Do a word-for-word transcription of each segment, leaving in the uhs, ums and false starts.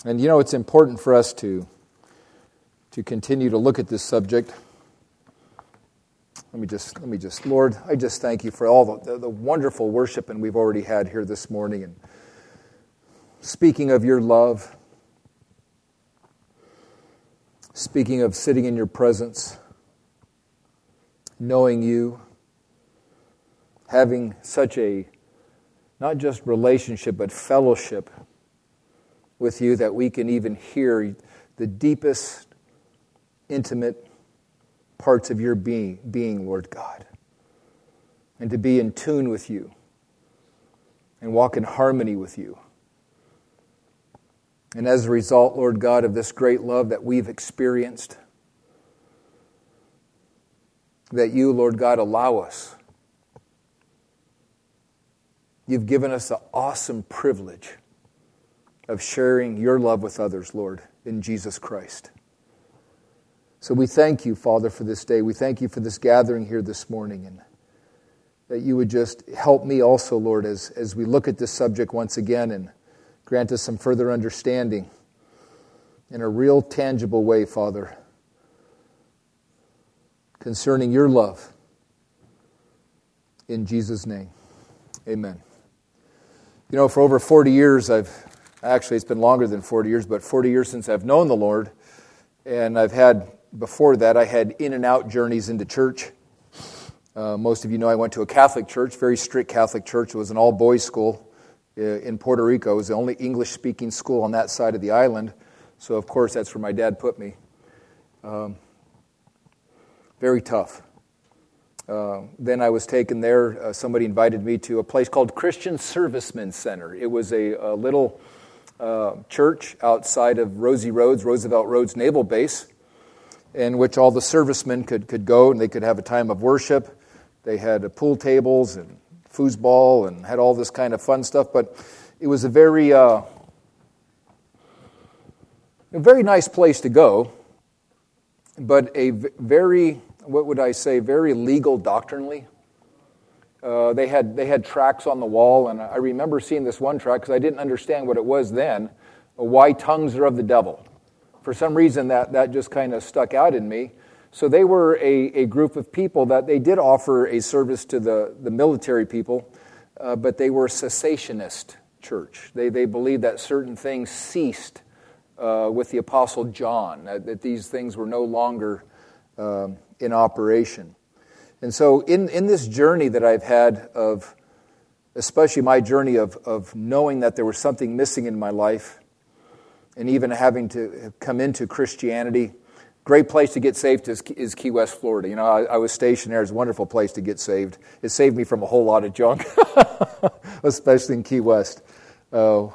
And you know, it's important for us to, to continue to look at this subject. Let me just, let me just, Lord, I just thank you for all the, the, the wonderful worshiping we've already had here this morning. And speaking of your love, speaking of sitting in your presence, knowing you, having such a, not just relationship, but fellowship with you that we can even hear the deepest, intimate parts of your being, being, Lord God. And to be in tune with you and walk in harmony with you. And as a result, Lord God, of this great love that we've experienced, that you, Lord God, allow us. You've given us the awesome privilege of sharing your love with others, Lord, in Jesus Christ. So we thank you, Father, for this day. We thank you for this gathering here this morning, and that you would just help me also, Lord, as, as we look at this subject once again, and grant us some further understanding in a real tangible way, Father, concerning your love. In Jesus' name, amen. You know, for over forty years, I've, actually it's been longer than forty years, but forty years since I've known the Lord, and I've had, before that, I had in and out journeys into church. Uh, most of you know I went to a Catholic church, very strict Catholic church. It was an all-boys school in Puerto Rico. It was the only English-speaking school on that side of the island. So, of course, that's where my dad put me. Um, very tough. Uh, then I was taken there. Uh, somebody invited me to a place called Christian Servicemen Center. It was a, a little uh, church outside of Rosie Roads, Roosevelt Roads Naval Base, in which all the servicemen could, could go and they could have a time of worship. They had uh, pool tables and foosball and had all this kind of fun stuff, but it was a very, uh, a very nice place to go, but a v- very, what would I say, very legal doctrinally. Uh, they had they had tracts on the wall, and I remember seeing this one tract because I didn't understand what it was then. Why tongues are of the devil. For some reason, that that just kind of stuck out in me. So they were a, a group of people that they did offer a service to the, the military people, uh, but they were a cessationist church. They they believed that certain things ceased uh, with the Apostle John, that, that these things were no longer um, in operation. And so in, in this journey that I've had of, especially my journey of, of knowing that there was something missing in my life, and even having to come into Christianity, great place to get saved is, is Key West, Florida. You know, I, I was stationed there. It's a wonderful place to get saved. It saved me from a whole lot of junk, especially in Key West. Uh,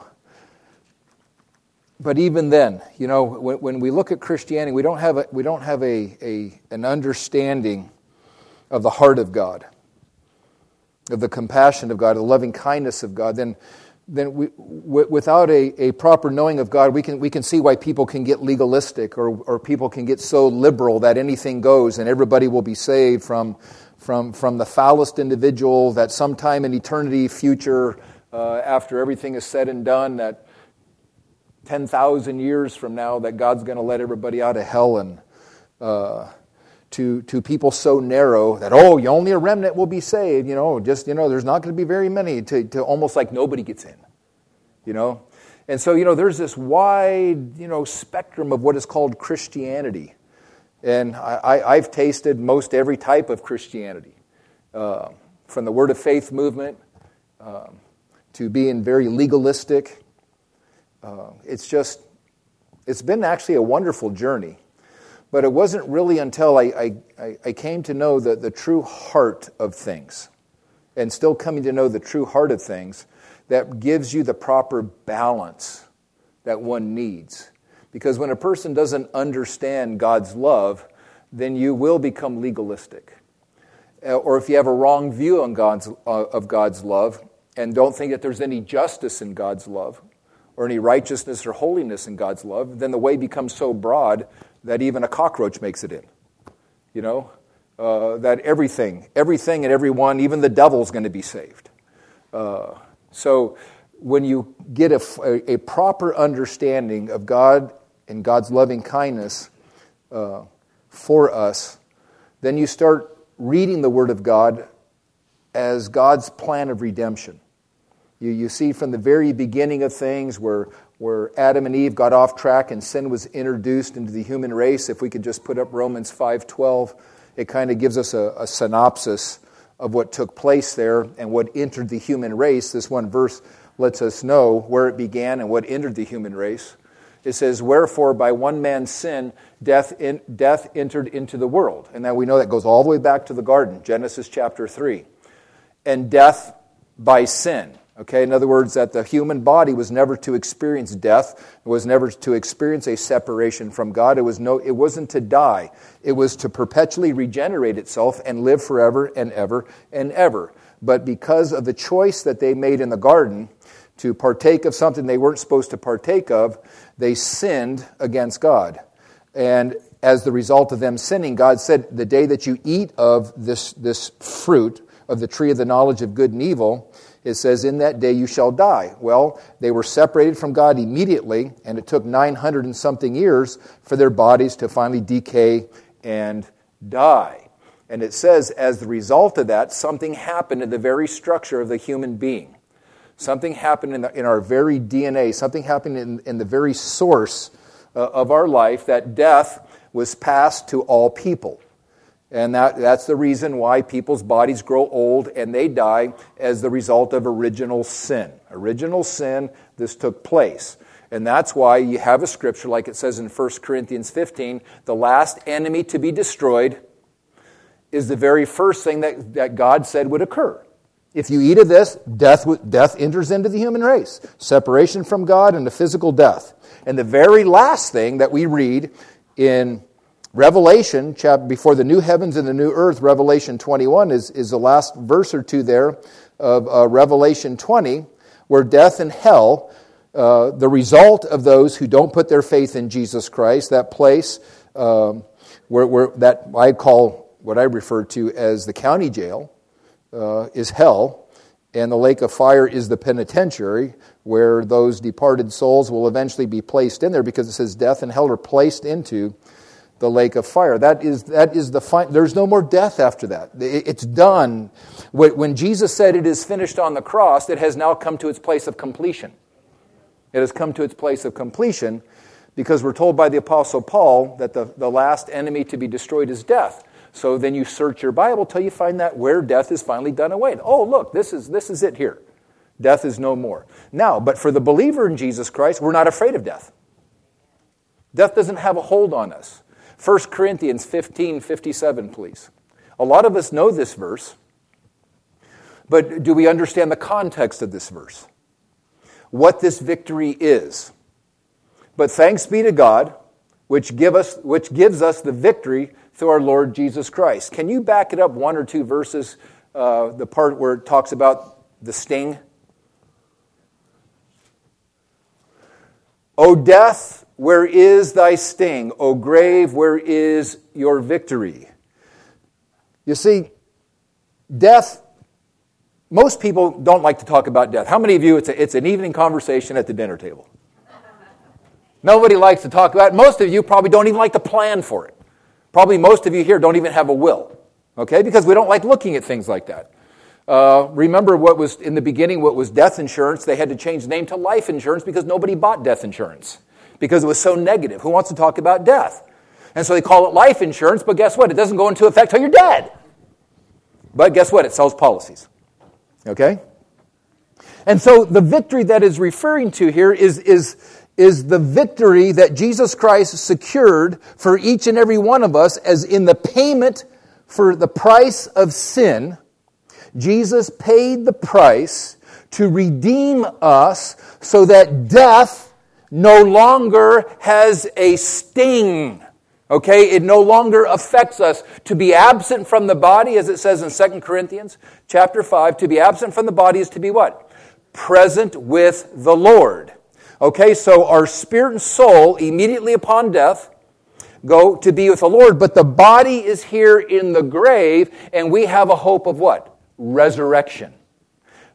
but even then, you know, when, when we look at Christianity, we don't have a, we don't have a, a an understanding of the heart of God, of the compassion of God, of the loving kindness of God. Then, then we, w- without a, a proper knowing of God, we can we can see why people can get legalistic, or or people can get so liberal that anything goes and everybody will be saved from from from the foulest individual that sometime in eternity future, uh, after everything is said and done, that ten thousand years from now, that God's going to let everybody out of hell, and uh, to to people so narrow that, oh, only a remnant will be saved, you know, just, you know, there's not going to be very many, to, to almost like nobody gets in, you know. And so, you know, there's this wide, you know, spectrum of what is called Christianity. And I, I, I've tasted most every type of Christianity, uh, from the Word of Faith movement um, to being very legalistic. Uh, it's just, it's been actually a wonderful journey. But it wasn't really until I, I, I came to know the, the true heart of things, and still coming to know the true heart of things, that gives you the proper balance that one needs. Because when a person doesn't understand God's love, then you will become legalistic. Or if you have a wrong view on God's, uh, of God's love, and don't think that there's any justice in God's love, or any righteousness or holiness in God's love, then the way becomes so broad that even a cockroach makes it in. You know, uh, that everything, everything and everyone, even the devil's going to be saved. Uh, so when you get a, a proper understanding of God and God's loving kindness uh, for us, then you start reading the Word of God as God's plan of redemption. You, you see from the very beginning of things where, where Adam and Eve got off track and sin was introduced into the human race. If we could just put up Romans five twelve, it kind of gives us a, a synopsis of what took place there and what entered the human race. This one verse lets us know where it began and what entered the human race. It says, wherefore by one man's sin, death in, death entered into the world. And now we know that goes all the way back to the garden, Genesis chapter three. And death by sin. Okay, in other words, that the human body was never to experience death. It was never to experience a separation from God. It was no, it wasn't to die. It was to perpetually regenerate itself and live forever and ever and ever. But because of the choice that they made in the garden to partake of something they weren't supposed to partake of, they sinned against God. And as the result of them sinning, God said, the day that you eat of this, this fruit of the tree of the knowledge of good and evil, it says, in that day you shall die. Well, they were separated from God immediately, and it took nine hundred and something years for their bodies to finally decay and die. And it says, as the result of that, something happened in the very structure of the human being. Something happened in, the, in our very D N A. Something happened in, in the very source uh, of our life, that death was passed to all people. And that, that's the reason why people's bodies grow old and they die as the result of original sin. Original sin, this took place. And that's why you have a scripture like it says in First Corinthians fifteen, the last enemy to be destroyed is the very first thing that, that God said would occur. If you eat of this, death, death enters into the human race. Separation from God and the physical death. And the very last thing that we read in Revelation, chapter, before the new heavens and the new earth, Revelation twenty-one is, is the last verse or two there of uh, Revelation twenty, where death and hell, uh, the result of those who don't put their faith in Jesus Christ, that place um, where, where that I call, what I refer to as the county jail, uh, is hell, and the lake of fire is the penitentiary, where those departed souls will eventually be placed in there, because it says death and hell are placed into the lake of fire. That is that is the fin- there's no more death after that. It's done. When Jesus said it is finished on the cross, it has now come to its place of completion. It has come to its place of completion because we're told by the Apostle Paul that the, the last enemy to be destroyed is death. So then you search your Bible till you find that where death is finally done away. Oh, look, this is this is it here. Death is no more. Now, but for the believer in Jesus Christ, we're not afraid of death. Death doesn't have a hold on us. First Corinthians fifteen fifty-seven, please. A lot of us know this verse, but do we understand the context of this verse? What this victory is? But thanks be to God, which give us, which gives us the victory through our Lord Jesus Christ. Can you back it up one or two verses, uh, the part where it talks about the sting? O death, where is thy sting? O grave, where is your victory? You see, death, most people don't like to talk about death. How many of you, it's, a, it's an evening conversation at the dinner table? Nobody likes to talk about it. Most of you probably don't even like to plan for it. Probably most of you here don't even have a will, okay? Because we don't like looking at things like that. Uh, remember what was, in the beginning, what was death insurance? They had to change the name to life insurance because nobody bought death insurance. Because it was so negative. Who wants to talk about death? And so they call it life insurance, but guess what? It doesn't go into effect till you're dead. But guess what? It sells policies. Okay? And so the victory that is referring to here is, is, is the victory that Jesus Christ secured for each and every one of us, as in the payment for the price of sin. Jesus paid the price to redeem us so that death no longer has a sting. Okay? It no longer affects us. To be absent from the body, as it says in Second Corinthians chapter five, to be absent from the body is to be what? Present with the Lord. Okay, so our spirit and soul, immediately upon death, go to be with the Lord. But the body is here in the grave, and we have a hope of what? Resurrection.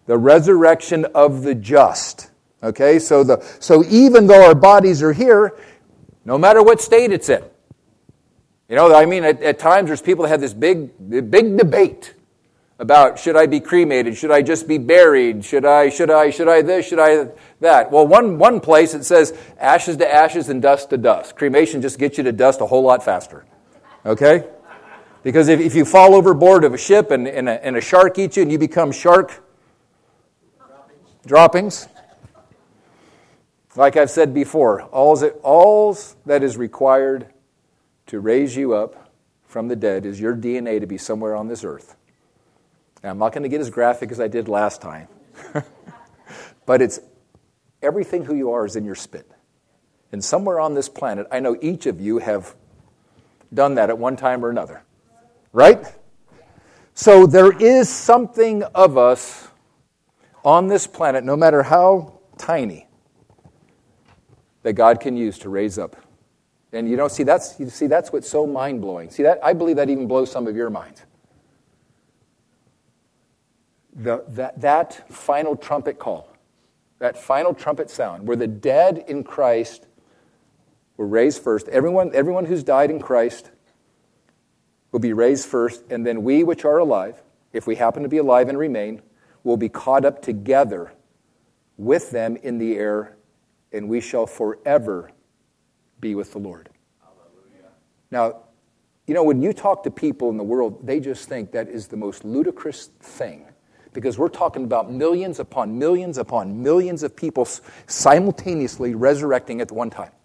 The resurrection of the just. Okay, so the so even though our bodies are here, no matter what state it's in. You know, I mean, at, at times there's people that have this big, big debate about should I be cremated, should I just be buried, should I, should I, should I this, should I that. Well, one one place it says ashes to ashes and dust to dust. Cremation just gets you to dust a whole lot faster. Okay? Because if, if you fall overboard of a ship and, and, a, and a shark eats you and you become shark droppings, droppings like I've said before, all's, all's that is required to raise you up from the dead is your D N A to be somewhere on this earth. Now, I'm not going to get as graphic as I did last time. But it's everything who you are is in your spit. And somewhere on this planet, I know each of you have done that at one time or another. Right? So there is something of us on this planet, no matter how tiny, that God can use to raise up. And you know, see, that's you see, that's what's so mind-blowing. See, that I believe that even blows some of your minds. The, that, that final trumpet call, that final trumpet sound, where the dead in Christ were raised first. Everyone, everyone who's died in Christ will be raised first, and then we which are alive, if we happen to be alive and remain, will be caught up together with them in the air, and we shall forever be with the Lord. Hallelujah. Now, you know, when you talk to people in the world, they just think that is the most ludicrous thing. Because we're talking about millions upon millions upon millions of people simultaneously resurrecting at one time.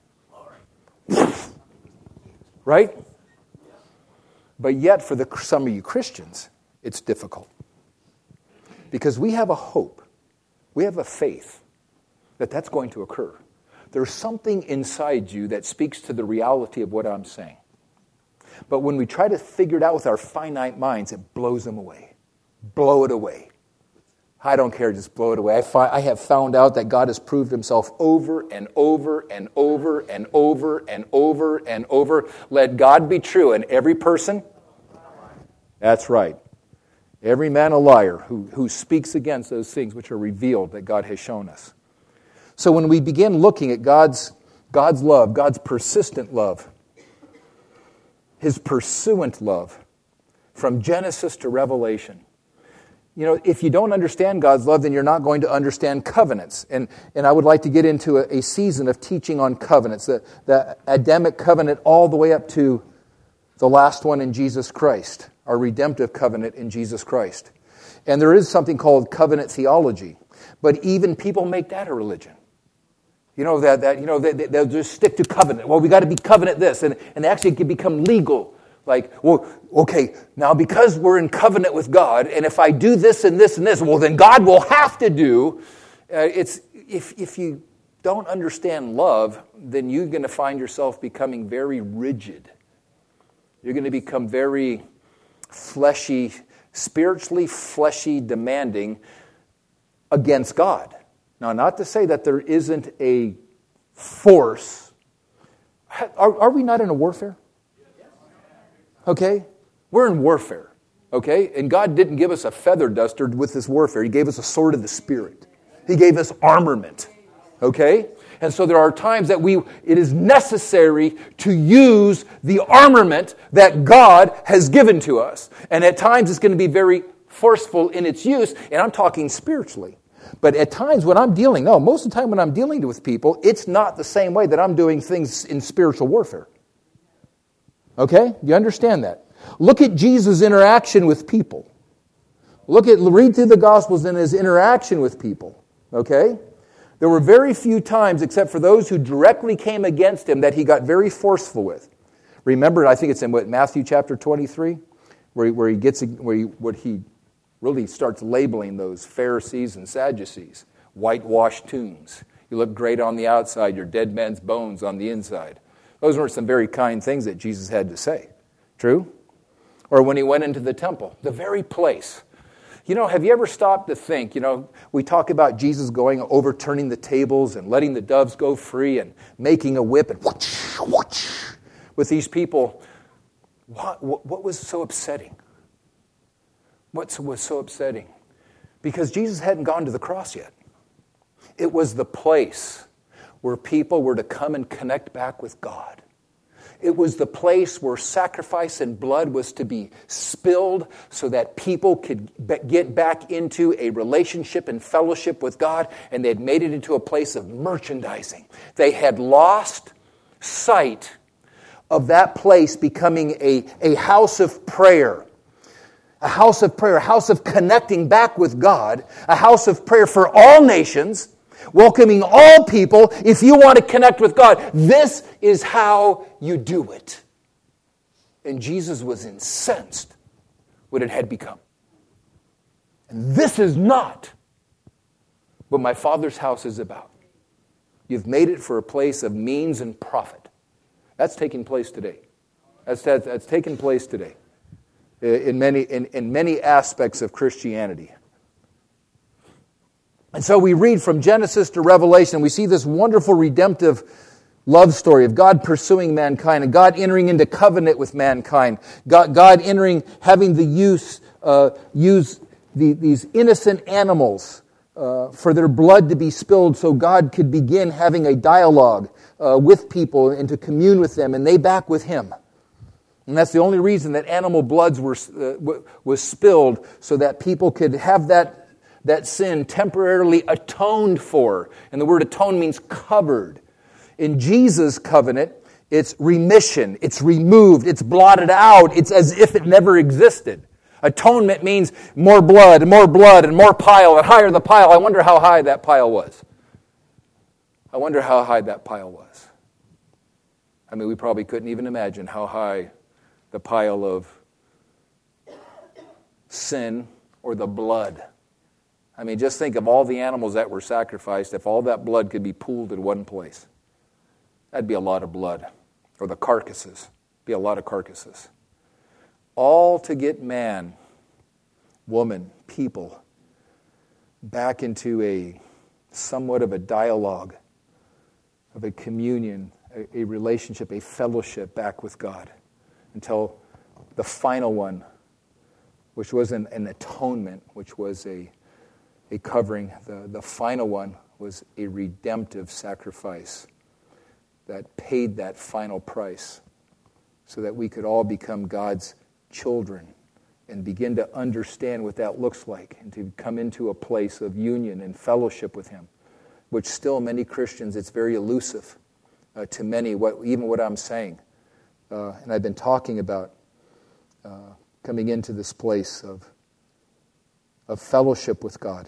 Right? But yet, for the, some of you Christians, it's difficult. Because we have a hope. We have a faith that that's going to occur. There's something inside you that speaks to the reality of what I'm saying. But when we try to figure it out with our finite minds, it blows them away. Blow it away. I don't care, just blow it away. I, fi- I have found out that God has proved himself over and over and over and over and over and over. Let God be true and every person. That's right. Every man a liar who, who speaks against those things which are revealed that God has shown us. So when we begin looking at God's, God's love, God's persistent love, his pursuant love, from Genesis to Revelation, you know, if you don't understand God's love, then you're not going to understand covenants. And, and I would like to get into a, a season of teaching on covenants, the, the Adamic covenant all the way up to the last one in Jesus Christ, our redemptive covenant in Jesus Christ. And there is something called covenant theology. But even people make that a religion. You know, that, that you know, they, they'll just stick to covenant. Well, we got to be covenant this. And, and actually it can become legal. Like, well, okay, now because we're in covenant with God, and if I do this and this and this, well, then God will have to do. Uh, it's if if you don't understand love, then you're going to find yourself becoming very rigid. You're going to become very fleshy, spiritually fleshy, demanding against God. Now, not to say that there isn't a force. Are, are we not in a warfare? Okay? We're in warfare. Okay? And God didn't give us a feather duster with this warfare. He gave us a sword of the Spirit. He gave us armament. Okay? And so there are times that we it is necessary to use the armament that God has given to us. And at times it's going to be very forceful in its use, and I'm talking spiritually. But at times when I'm dealing, no, most of the time when I'm dealing with people, it's not the same way that I'm doing things in spiritual warfare. Okay? You understand that? Look at Jesus' interaction with people. Look at, read through the Gospels and his interaction with people. Okay? There were very few times, except for those who directly came against him, that he got very forceful with. Remember, I think it's in what, Matthew chapter twenty-three, where he, where he gets, where he, what he really starts labeling those Pharisees and Sadducees, whitewashed tombs. You look great on the outside, you're dead men's bones on the inside. Those weren't some very kind things that Jesus had to say. True? Or when he went into the temple, the very place. You know, have you ever stopped to think, you know, we talk about Jesus going, overturning the tables and letting the doves go free and making a whip and whoosh, whoosh, with these people. What, what, what was so upsetting? What was so upsetting? Because Jesus hadn't gone to the cross yet. It was the place where people were to come and connect back with God. It was the place where sacrifice and blood was to be spilled so that people could get back into a relationship and fellowship with God, and they had made it into a place of merchandising. They had lost sight of that place becoming a, a house of prayer, a house of prayer, a house of connecting back with God, a house of prayer for all nations, welcoming all people. If you want to connect with God, this is how you do it. And Jesus was incensed what it had become. And this is not what my Father's house is about. You've made it for a place of means and profit. That's taking place today. That's, that's, that's taking place today in many, in, in many aspects of Christianity. And so we read from Genesis to Revelation, we see this wonderful redemptive love story of God pursuing mankind and God entering into covenant with mankind. God, God entering, having the use, uh, use the, these innocent animals uh, for their blood to be spilled so God could begin having a dialogue uh, with people and to commune with them and they back with Him. And that's the only reason that animal bloods were uh, was spilled so that people could have that that sin temporarily atoned for. And the word atone means covered. In Jesus' covenant, it's remission, it's removed, it's blotted out, it's as if it never existed. Atonement means more blood, and more blood, and more pile, and higher the pile. I wonder how high that pile was. I wonder how high that pile was. I mean, we probably couldn't even imagine how high the pile of sin or the blood. I mean, just think of all the animals that were sacrificed. If all that blood could be pooled in one place, that'd be a lot of blood. Or the carcasses, be a lot of carcasses. All to get man, woman, people back into a somewhat of a dialogue, of a communion, a, a relationship, a fellowship back with God, until the final one, which was an, an atonement, which was a A covering. The, the final one was a redemptive sacrifice that paid that final price so that we could all become God's children and begin to understand what that looks like and to come into a place of union and fellowship with Him, which still many Christians, it's very elusive uh, to many, what, even what I'm saying. Uh, and I've been talking about uh, coming into this place of, of fellowship with God.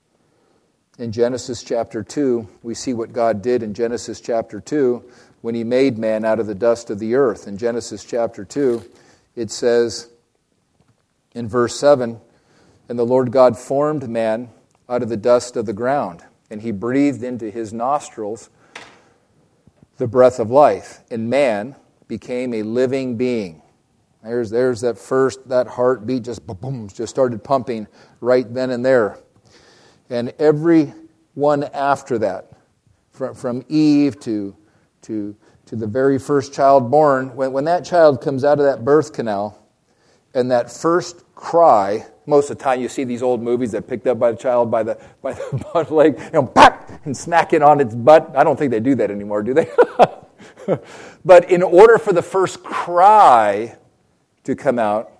In Genesis chapter two, we see what God did in Genesis chapter two when He made man out of the dust of the earth. In Genesis chapter two, it says in verse seven, "And the Lord God formed man out of the dust of the ground, and He breathed into his nostrils the breath of life, and man became a living being." There's, there's that first, that heartbeat just boom, just started pumping right then and there. And every one after that, from, from Eve to, to, to the very first child born, when, when that child comes out of that birth canal, and that first cry, most of the time you see these old movies that picked up by the child by the by the butt leg, you know, pack, and smack it on its butt. I don't think they do that anymore, do they? But in order for the first cry to come out,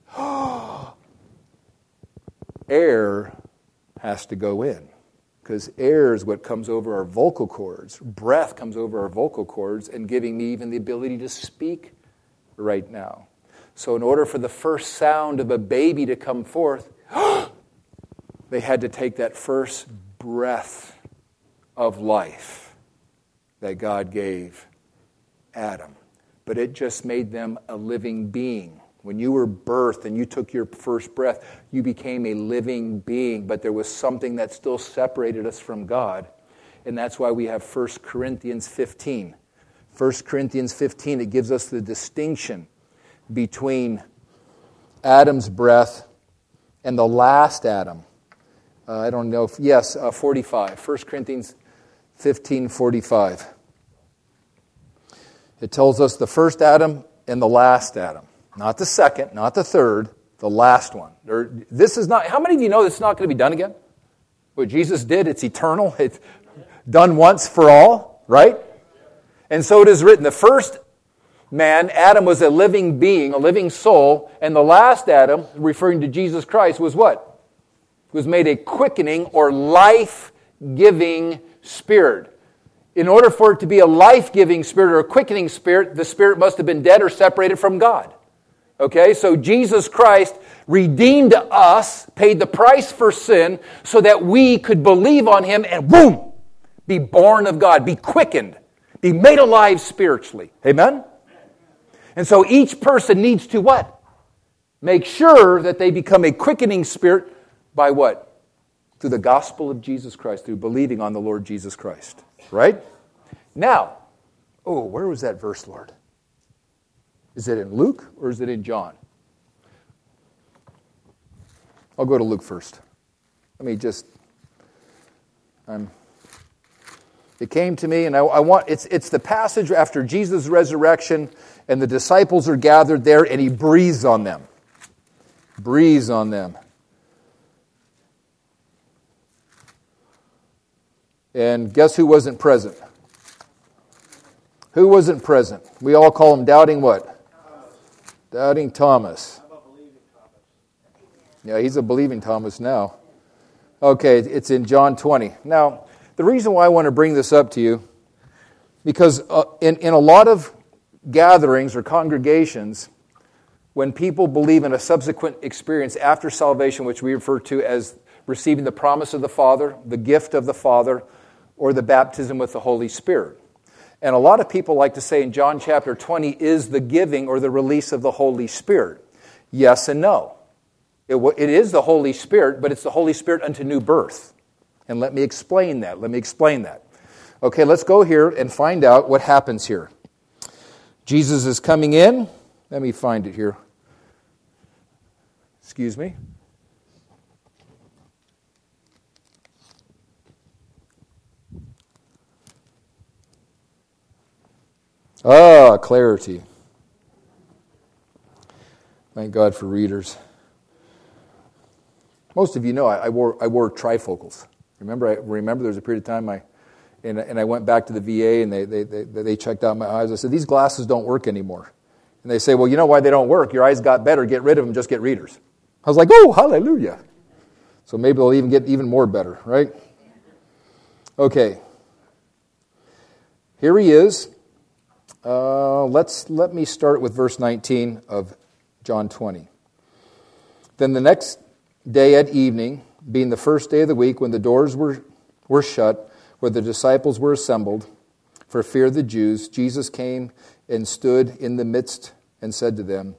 air has to go in, because air is what comes over our vocal cords. Breath comes over our vocal cords and giving me even the ability to speak right now. So in order for the first sound of a baby to come forth, they had to take that first breath of life that God gave Adam. But it just made them a living being. When you were birthed and you took your first breath, you became a living being. But there was something that still separated us from God. And that's why we have First Corinthians fifteen. First Corinthians fifteen, it gives us the distinction between Adam's breath and the last Adam. Uh, I don't know if, yes, uh, forty-five. First Corinthians fifteen, forty-five. It tells us the first Adam and the last Adam. Not the second, not the third, The last one. There, this is not, how many of you know it's not going to be done again? What Jesus did, it's eternal. It's done once for all, right? And so it is written, the first man, Adam, was a living being, a living soul, and the last Adam, referring to Jesus Christ, was what? Was made a quickening or life-giving spirit. In order for it to be a life-giving spirit or a quickening spirit, the spirit must have been dead or separated from God. Okay, so Jesus Christ redeemed us, paid the price for sin, so that we could believe on Him and boom, be born of God, be quickened, be made alive spiritually. Amen? And so each person needs to what? Make sure that they become a quickening spirit by what? Through the gospel of Jesus Christ, through believing on the Lord Jesus Christ. Right? Now, oh, where was that verse, Lord? Is it in Luke or is it in John? I'll go to Luke first. Let me just, I'm, it came to me and I, I want, it's, it's the passage after Jesus' resurrection and the disciples are gathered there and He breathes on them. Breathes on them. And guess who wasn't present? Who wasn't present? We all call him doubting what? Thomas. Doubting Thomas. How about believing Thomas? Yeah, he's a believing Thomas now. Okay, it's in John twenty. Now, the reason why I want to bring this up to you, because uh, in, in a lot of gatherings or congregations, when people believe in a subsequent experience after salvation, which we refer to as receiving the promise of the Father, the gift of the Father, or the baptism with the Holy Spirit. And a lot of people like to say in John chapter twenty is the giving or the release of the Holy Spirit. Yes and no. It, it is the Holy Spirit, but it's the Holy Spirit unto new birth. And let me explain that. Let me explain that. Okay, let's go here and find out what happens here. Jesus is coming in. Let me find it here. Excuse me. Ah, clarity. Thank God for readers. Most of you know I, I wore I wore trifocals. Remember, I remember there was a period of time I and, and I went back to the V A and they, they they they checked out my eyes. I said, these glasses don't work anymore. And they say, well, you know why they don't work? Your eyes got better. Get rid of them. Just get readers. I was like, oh, hallelujah. So maybe they'll even get even more better, right? Okay. Here he is. Uh, let's let me start with verse nineteen of John twenty. Then the next day at evening, being the first day of the week, when the doors were, were shut, where the disciples were assembled, for fear of the Jews, Jesus came and stood in the midst and said to them,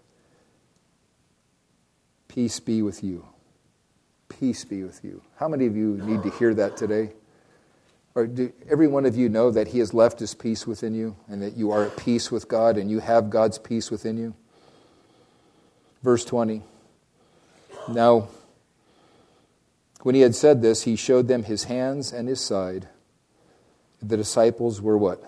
peace be with you. Peace be with you. How many of you need to hear that today? Or do every one of you know that He has left His peace within you and that you are at peace with God and you have God's peace within you? Verse twenty. Now, when He had said this, He showed them His hands and His side. The disciples were what?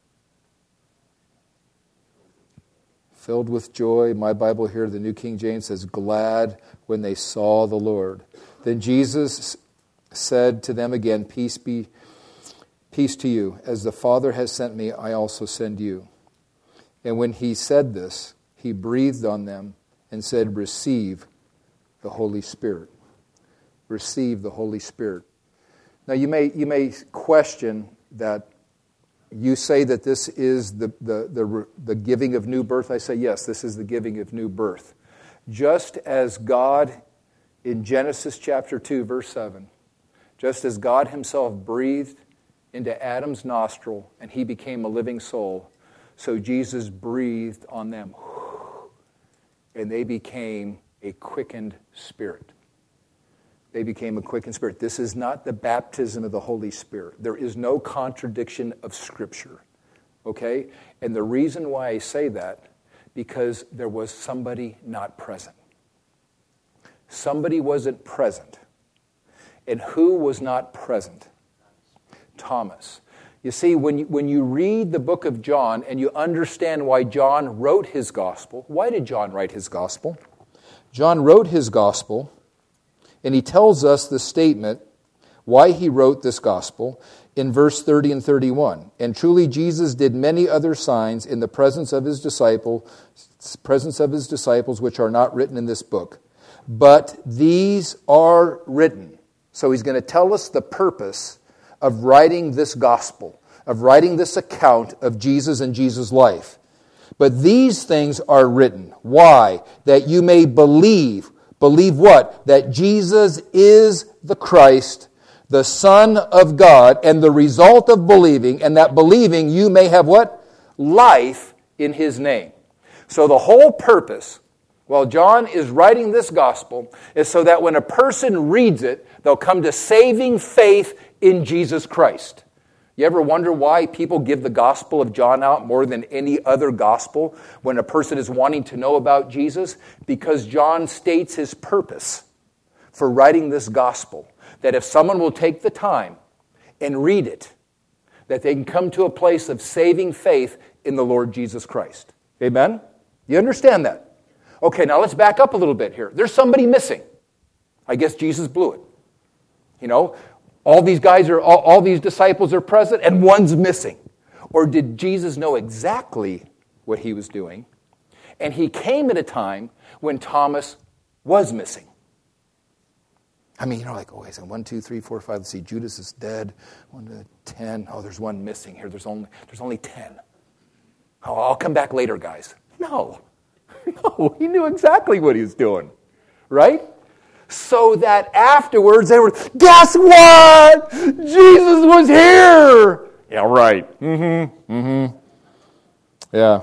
Filled with joy. My Bible here, the New King James says, glad when they saw the Lord. Then Jesus said to them again, peace be Peace to you. As the Father has sent me, I also send you. And when He said this, He breathed on them and said, receive the Holy Spirit. Receive the Holy Spirit. Now you may you may question that. You say that this is the, the, the, the giving of new birth. I say, yes, this is the giving of new birth. Just as God in Genesis chapter two, verse seven, just as God Himself breathed into Adam's nostril and he became a living soul, so Jesus breathed on them and they became a quickened spirit. They became a quickened spirit. This is not the baptism of the Holy Spirit. There is no contradiction of Scripture. Okay? And the reason why I say that, because there was somebody not present. Somebody wasn't present. And who was not present? Thomas. You see, when you, when you read the book of John and you understand why John wrote his gospel, why did John write his gospel? John wrote his gospel, and he tells us the statement, why he wrote this gospel, in verse thirty and thirty-one. And truly Jesus did many other signs in the presence of his disciple, presence of his disciples, which are not written in this book. But these are written. So he's going to tell us the purpose of writing this gospel, of writing this account of Jesus and Jesus' life. But these things are written. Why? That you may believe. Believe what? That Jesus is the Christ, the Son of God, and the result of believing, and that believing you may have what? Life in his name. So the whole purpose, while John is writing this gospel, is so that when a person reads it, they'll come to saving faith in Jesus Christ. You ever wonder why people give the Gospel of John out more than any other gospel when a person is wanting to know about Jesus? Because John states his purpose for writing this gospel. That if someone will take the time and read it, that they can come to a place of saving faith in the Lord Jesus Christ. Amen? You understand that? Okay, now let's back up a little bit here. There's somebody missing. I guess Jesus blew it. You know, all these guys are, all, all these disciples are present and one's missing. Or did Jesus know exactly what he was doing? And he came at a time when Thomas was missing. I mean, you know, like, oh, I said one, two, three, four, five. Let's see, Judas is dead. One to ten. Oh, there's one missing here. There's only there's only ten. Oh, I'll come back later, guys. No. No, he knew exactly what he was doing. Right? So that afterwards they were, guess what? Jesus was here. Yeah, right. Mm-hmm. Mm-hmm. Yeah.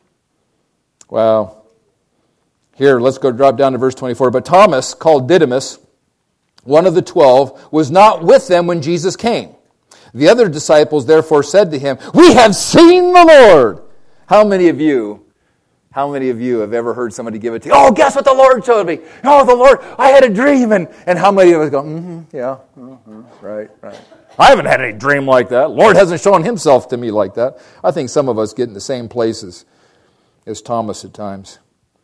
Wow. Here, let's go drop down to verse twenty-four. But Thomas, called Didymus, one of the twelve, was not with them when Jesus came. The other disciples therefore said to him, we have seen the Lord. How many of you How many of you have ever heard somebody give it to you? Oh, guess what the Lord showed me? Oh, the Lord, I had a dream. And, and how many of us go, mm-hmm, yeah, uh-huh, right, right. I haven't had any dream like that. Lord hasn't shown himself to me like that. I think some of us get in the same places as Thomas at times.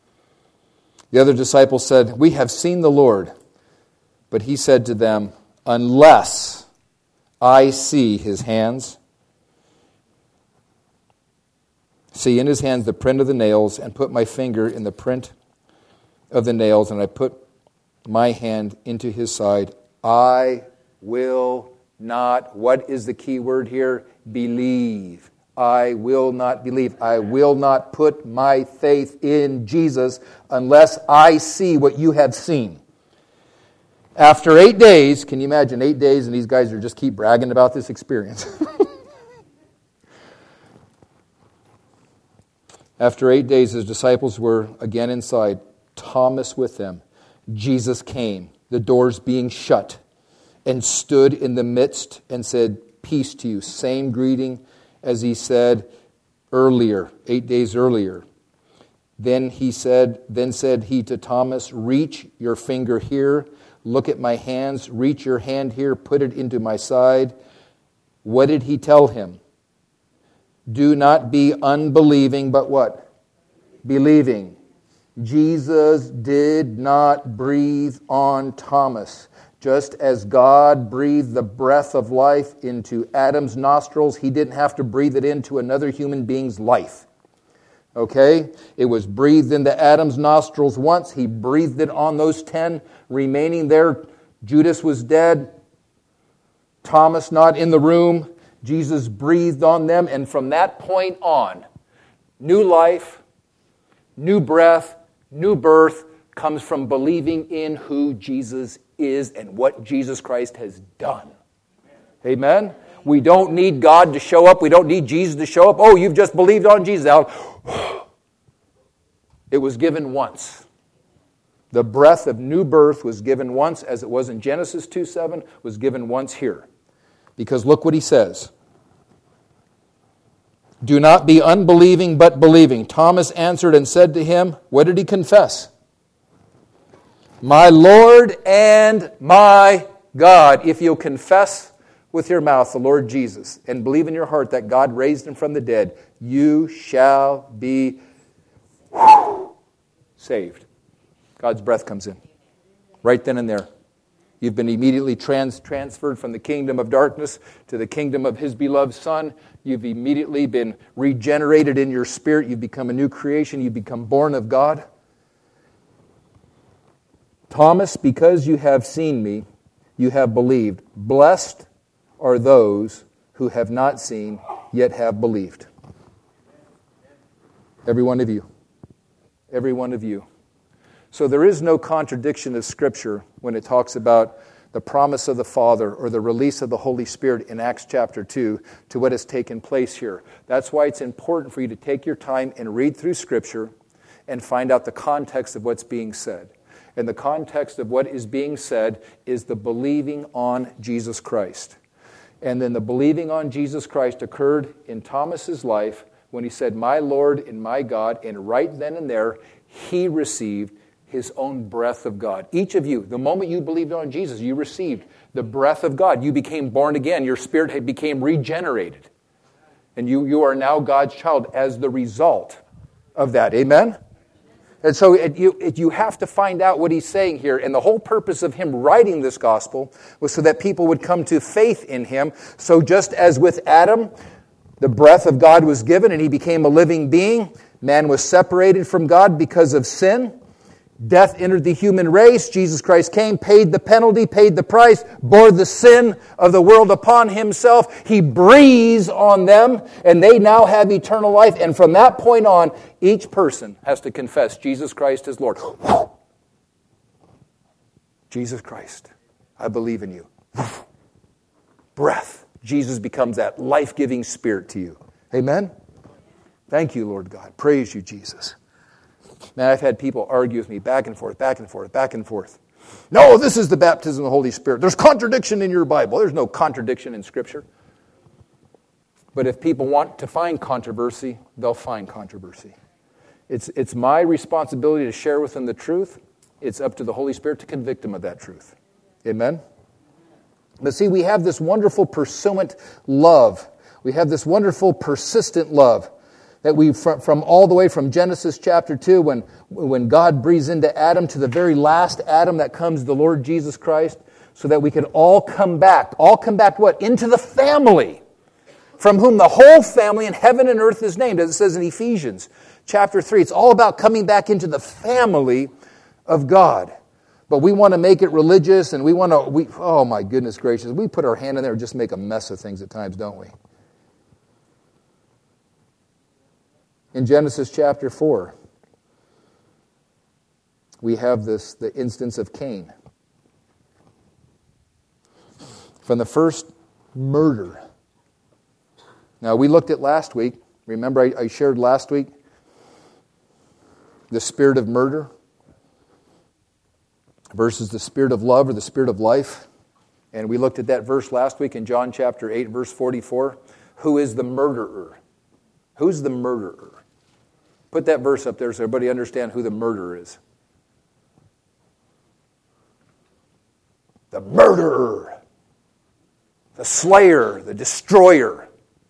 The other disciples said, we have seen the Lord. But he said to them, unless I see his hands, see in his hands the print of the nails, and put my finger in the print of the nails, and I put my hand into his side, I will not, what is the key word here? Believe. I will not believe. I will not put my faith in Jesus unless I see what you have seen. After eight days, can you imagine eight days and these guys are just keep bragging about this experience? After eight days, his disciples were again inside, Thomas with them. Jesus came, the doors being shut, and stood in the midst and said, peace to you. Same greeting as he said earlier, eight days earlier. Then he said, then said he to Thomas, reach your finger here, look at my hands, reach your hand here, put it into my side. What did he tell him? Do not be unbelieving, but what? Believing. Jesus did not breathe on Thomas. Just as God breathed the breath of life into Adam's nostrils, he didn't have to breathe it into another human being's life. Okay? It was breathed into Adam's nostrils once. He breathed it on those ten remaining there. Judas was dead. Thomas not in the room. Jesus breathed on them, and from that point on, new life, new breath, new birth comes from believing in who Jesus is and what Jesus Christ has done. Amen? We don't need God to show up. We don't need Jesus to show up. Oh, you've just believed on Jesus. It was given once. The breath of new birth was given once, as it was in Genesis two seven, was given once here. Because look what he says. Do not be unbelieving, but believing. Thomas answered and said to him, what did he confess? My Lord and my God. If you'll confess with your mouth the Lord Jesus and believe in your heart that God raised him from the dead, you shall be whew, saved. God's breath comes in. Right then and there. You've been immediately trans- transferred from the kingdom of darkness to the kingdom of His beloved Son. You've immediately been regenerated in your spirit. You've become a new creation. You've become born of God. Thomas, because you have seen me, you have believed. Blessed are those who have not seen, yet have believed. Every one of you. Every one of you. So there is no contradiction of Scripture when it talks about the promise of the Father or the release of the Holy Spirit in Acts chapter two to what has taken place here. That's why it's important for you to take your time and read through Scripture and find out the context of what's being said. And the context of what is being said is the believing on Jesus Christ. And then the believing on Jesus Christ occurred in Thomas's life when he said, "My Lord and my God," and right then and there, he received His own breath of God. Each of you, the moment you believed on Jesus, you received the breath of God. You became born again. Your spirit had became regenerated. And you, you are now God's child as the result of that. Amen? And so it, you, it, you have to find out what he's saying here. And the whole purpose of him writing this gospel was so that people would come to faith in him. So just as with Adam, the breath of God was given and he became a living being, man was separated from God because of sin. Death entered the human race. Jesus Christ came, paid the penalty, paid the price, bore the sin of the world upon himself. He breathes on them, and they now have eternal life. And from that point on, each person has to confess Jesus Christ is Lord. Jesus Christ, I believe in you. Breath. Jesus becomes that life-giving spirit to you. Amen? Thank you, Lord God. Praise you, Jesus. Man, I've had people argue with me back and forth, back and forth, back and forth. No, this is the baptism of the Holy Spirit. There's contradiction in your Bible. There's no contradiction in Scripture. But if people want to find controversy, they'll find controversy. It's, it's my responsibility to share with them the truth. It's up to the Holy Spirit to convict them of that truth. Amen? But see, we have this wonderful pursuant love. We have this wonderful persistent love. That we, from, from all the way from Genesis chapter two, when, when God breathes into Adam, to the very last Adam that comes, the Lord Jesus Christ, so that we can all come back. All come back what? Into the family, from whom the whole family in heaven and earth is named, as it says in Ephesians chapter three. It's all about coming back into the family of God. But we want to make it religious, and we want to, we, oh my goodness gracious, we put our hand in there and just make a mess of things at times, don't we? In Genesis chapter four, we have this, the instance of Cain. From the first murder. Now, we looked at last week. Remember I, I shared last week the spirit of murder versus the spirit of love or the spirit of life. And we looked at that verse last week in John chapter eight, verse forty-four. Who is the murderer? Who's the murderer? Put that verse up there so everybody understand who the murderer is. The murderer. The slayer. The destroyer.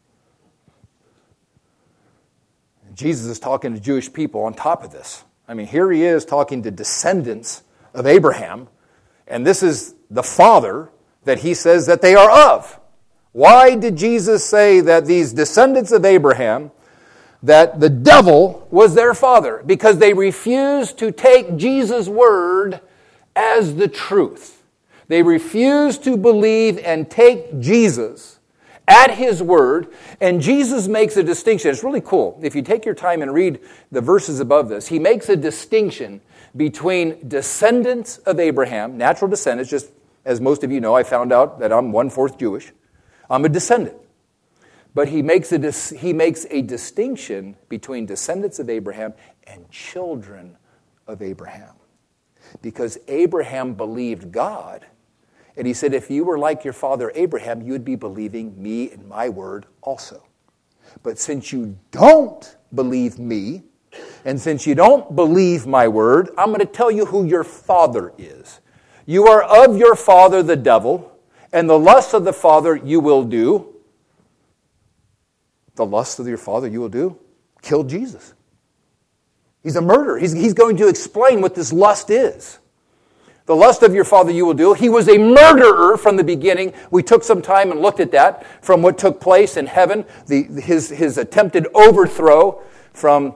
And Jesus is talking to Jewish people on top of this. I mean, here he is talking to descendants of Abraham. And this is the father that he says that they are of. Why did Jesus say that these descendants of Abraham, that the devil was their father? Because they refused to take Jesus' word as the truth. They refused to believe and take Jesus at his word. And Jesus makes a distinction. It's really cool. If you take your time and read the verses above this, he makes a distinction between descendants of Abraham, natural descendants. Just as most of you know, I found out that I'm one-fourth Jewish. I'm a descendant. But he makes, a dis- he makes a distinction between descendants of Abraham and children of Abraham. Because Abraham believed God. And he said, if you were like your father Abraham, you would be believing me and my word also. But since you don't believe me, and since you don't believe my word, I'm going to tell you who your father is. You are of your father the devil, and the lusts of the father you will do. The lust of your father you will do? Kill Jesus. He's a murderer. He's, he's going to explain what this lust is. The lust of your father you will do. He was a murderer from the beginning. We took some time and looked at that from what took place in heaven, the, his, his attempted overthrow from,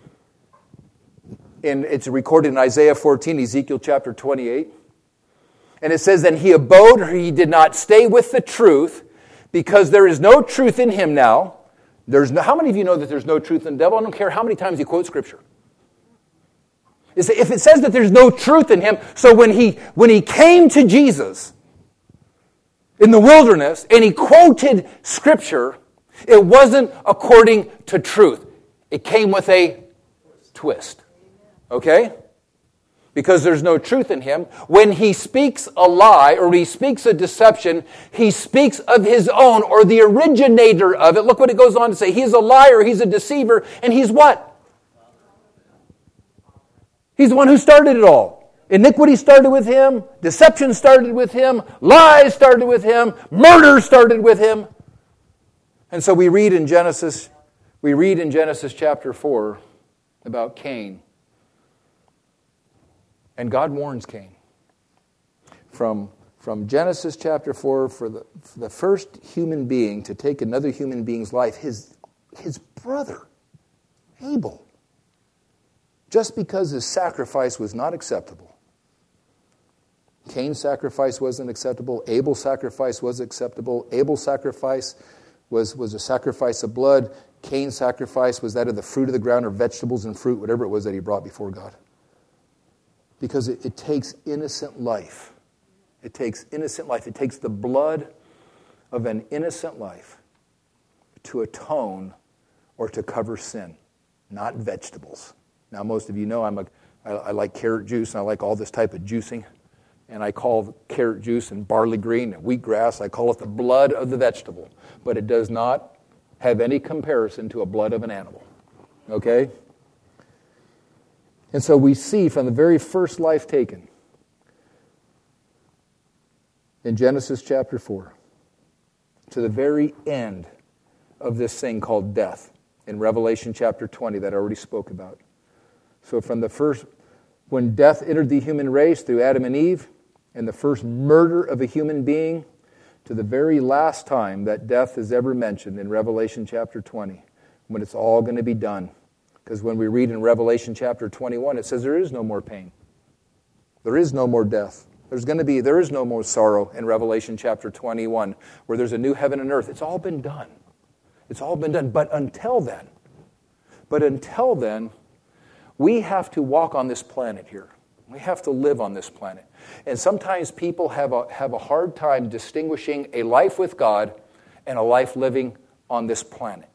in, it's recorded in Isaiah fourteen, Ezekiel chapter twenty-eight. And it says, then he abode, or he did not stay with the truth, because there is no truth in him now. There's no, how many of you know that there's no truth in the devil? I don't care how many times you quote Scripture. If it says that there's no truth in him, so when he when he came to Jesus in the wilderness and he quoted Scripture, it wasn't according to truth. It came with a twist. Okay? Because there's no truth in him. When he speaks a lie or he speaks a deception, he speaks of his own or the originator of it. Look what it goes on to say. He's a liar, he's a deceiver, and he's what? He's the one who started it all. Iniquity started with him. Deception started with him. Lies started with him. Murder started with him. And so we read in Genesis, we read in Genesis chapter four about Cain. And God warns Cain. From, from Genesis chapter four, for the, for the first human being to take another human being's life, his, his brother, Abel, just because his sacrifice was not acceptable. Cain's sacrifice wasn't acceptable. Abel's sacrifice was acceptable. Abel's sacrifice was, was a sacrifice of blood. Cain's sacrifice was that of the fruit of the ground or vegetables and fruit, whatever it was that he brought before God. Because it, it takes innocent life. It takes innocent life. It takes the blood of an innocent life to atone or to cover sin, not vegetables. Now, most of you know I'm a, I, I like carrot juice, and I like all this type of juicing. And I call carrot juice and barley green and wheatgrass, I call it the blood of the vegetable. But it does not have any comparison to a blood of an animal. Okay? And so we see from the very first life taken in Genesis chapter four to the very end of this thing called death in Revelation chapter twenty that I already spoke about. So from the first, when death entered the human race through Adam and Eve, and the first murder of a human being, to the very last time that death is ever mentioned in Revelation chapter twenty, when it's all going to be done. Because when we read in Revelation chapter twenty-one, it says there is no more pain. There is no more death. There's going to be, there is no more sorrow in Revelation chapter twenty-one, where there's a new heaven and earth. It's all been done. It's all been done. But until then, but until then, we have to walk on this planet here. We have to live on this planet. And sometimes people have a, have a hard time distinguishing a life with God and a life living on this planet.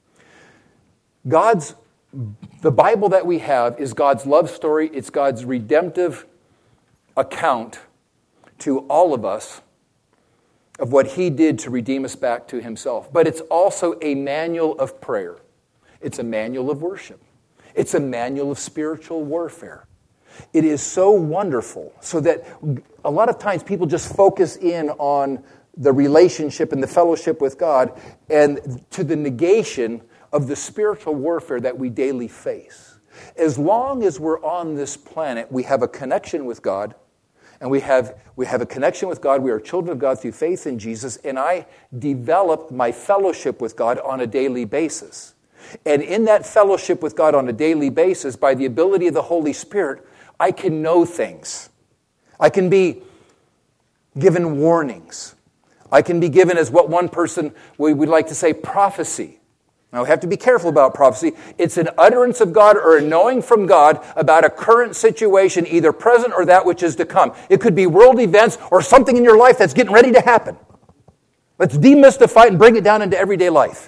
God's, the Bible that we have is God's love story. It's God's redemptive account to all of us of what He did to redeem us back to Himself. But it's also a manual of prayer. It's a manual of worship. It's a manual of spiritual warfare. It is so wonderful, so that a lot of times people just focus in on the relationship and the fellowship with God and to the negation of the spiritual warfare that we daily face. As long as we're on this planet, we have a connection with God, and we have, we have a connection with God. We are children of God through faith in Jesus, and I develop my fellowship with God on a daily basis. And in that fellowship with God on a daily basis, by the ability of the Holy Spirit, I can know things. I can be given warnings. I can be given, as what one person we would like to say, prophecy. Now, we have to be careful about prophecy. It's an utterance of God or a knowing from God about a current situation, either present or that which is to come. It could be world events or something in your life that's getting ready to happen. Let's demystify it and bring it down into everyday life.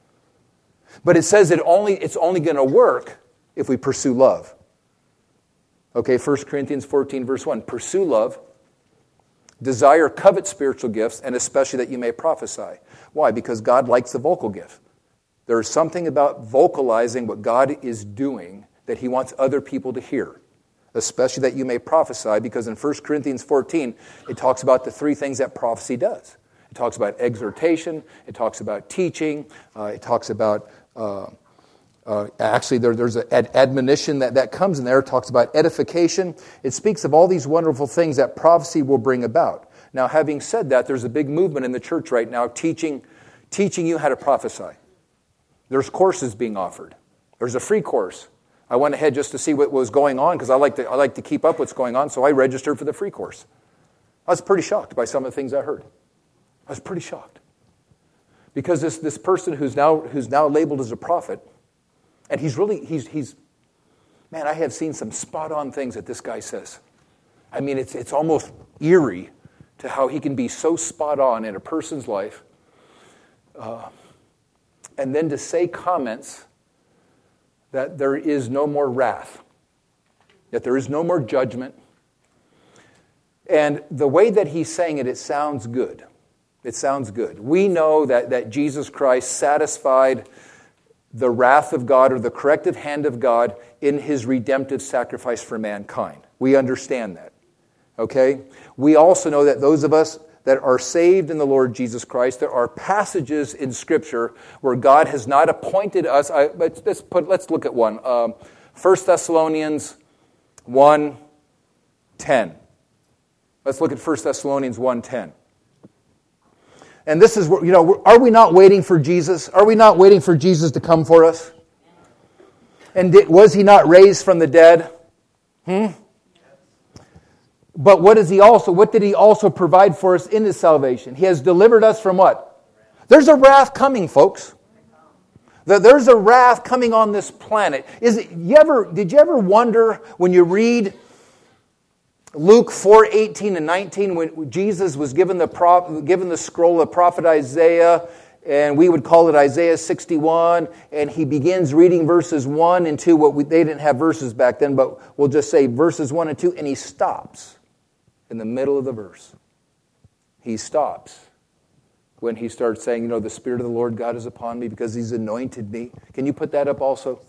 But it says it only it's only going to work if we pursue love. Okay, First Corinthians fourteen, verse one. Pursue love, desire, covet spiritual gifts, and especially that you may prophesy. Why? Because God likes the vocal gift. There is something about vocalizing what God is doing that He wants other people to hear. Especially that you may prophesy, because in First Corinthians fourteen, it talks about the three things that prophecy does. It talks about exhortation, it talks about teaching, uh, it talks about uh, Uh, actually, there, there's an admonition that, that comes in there. It talks about edification. It speaks of all these wonderful things that prophecy will bring about. Now, having said that, there's a big movement in the church right now teaching, teaching you how to prophesy. There's courses being offered. There's a free course. I went ahead just to see what was going on because I like to I like to keep up what's going on, so I registered for the free course. I was pretty shocked by some of the things I heard. I was pretty shocked. Because this, this person who's now who's now labeled as a prophet, and he's really, he's, he's, man, I have seen some spot-on things that this guy says. I mean, it's it's almost eerie to how he can be so spot-on in a person's life, uh, and then to say comments that there is no more wrath, that there is no more judgment. And the way that he's saying it, it sounds good. It sounds good. We know that, that Jesus Christ satisfied the wrath of God or the corrective hand of God in his redemptive sacrifice for mankind. We understand that. Okay? We also know that those of us that are saved in the Lord Jesus Christ, there are passages in Scripture where God has not appointed us. I, let's, let's, put, let's look at one. Um, First Thessalonians one ten. Let's look at First Thessalonians one ten. And this is, you know, are we not waiting for Jesus? Are we not waiting for Jesus to come for us? And did, was he not raised from the dead? Hmm? But what is he also? What did he also provide for us in his salvation? He has delivered us from what? There's a wrath coming, folks. There's a wrath coming on this planet. Is it, you ever? Did you ever wonder when you read Luke four eighteen and nineteen, when Jesus was given the prop, given the scroll of prophet Isaiah, and we would call it Isaiah sixty-one, and he begins reading verses one and two. What we, they didn't have verses back then, but we'll just say verses one and two, and he stops in the middle of the verse. He stops when he starts saying, you know, the Spirit of the Lord God is upon me because he's anointed me. Can you put that up also?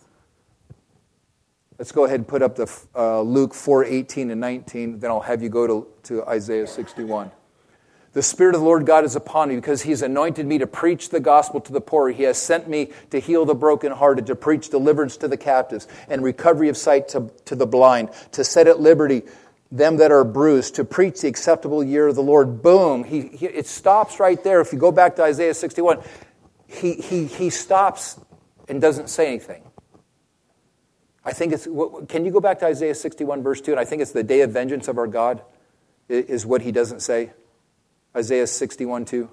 Let's go ahead and put up the uh, Luke four eighteen and nineteen. Then I'll have you go to, to Isaiah sixty-one. The Spirit of the Lord God is upon me because he's anointed me to preach the gospel to the poor. He has sent me to heal the brokenhearted, to preach deliverance to the captives, and recovery of sight to, to the blind, to set at liberty them that are bruised, to preach the acceptable year of the Lord. Boom. He, he, it stops right there. If you go back to Isaiah sixty-one, he, he, he stops and doesn't say anything. I think it's, can you go back to Isaiah sixty-one verse two? And I think it's the day of vengeance of our God is what he doesn't say. Isaiah sixty-one two.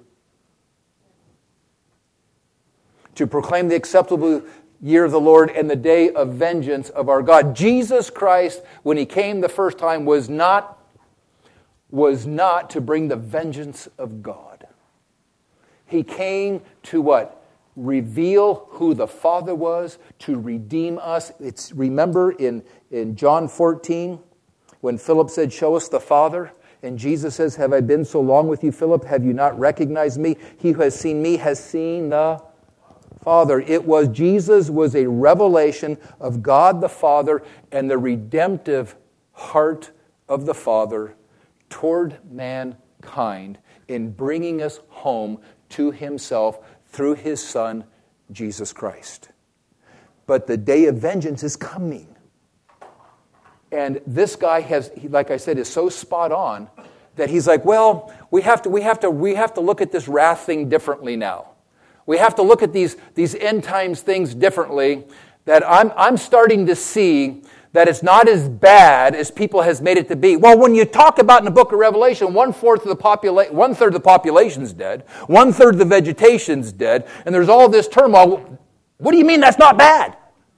To proclaim the acceptable year of the Lord and the day of vengeance of our God. Jesus Christ, when he came the first time, was not, was not to bring the vengeance of God. He came to what? Reveal who the Father was, to redeem us. It's remember in, in John fourteen, when Philip said, show us the Father. And Jesus says, have I been so long with you, Philip? Have you not recognized me? He who has seen me has seen the Father. It was, Jesus was a revelation of God the Father and the redemptive heart of the Father toward mankind in bringing us home to himself through his Son, Jesus Christ. But the day of vengeance is coming. And this guy has, like I said, is so spot on that he's like, well, we have to, we have to, we have to look at this wrath thing differently now. We have to look at these, these end times things differently. That I'm, I'm starting to see that it's not as bad as people has made it to be. Well, when you talk about in the book of Revelation, one fourth of the population, one third of the population's dead, one third of the vegetation's dead, and there's all this turmoil. What do you mean that's not bad?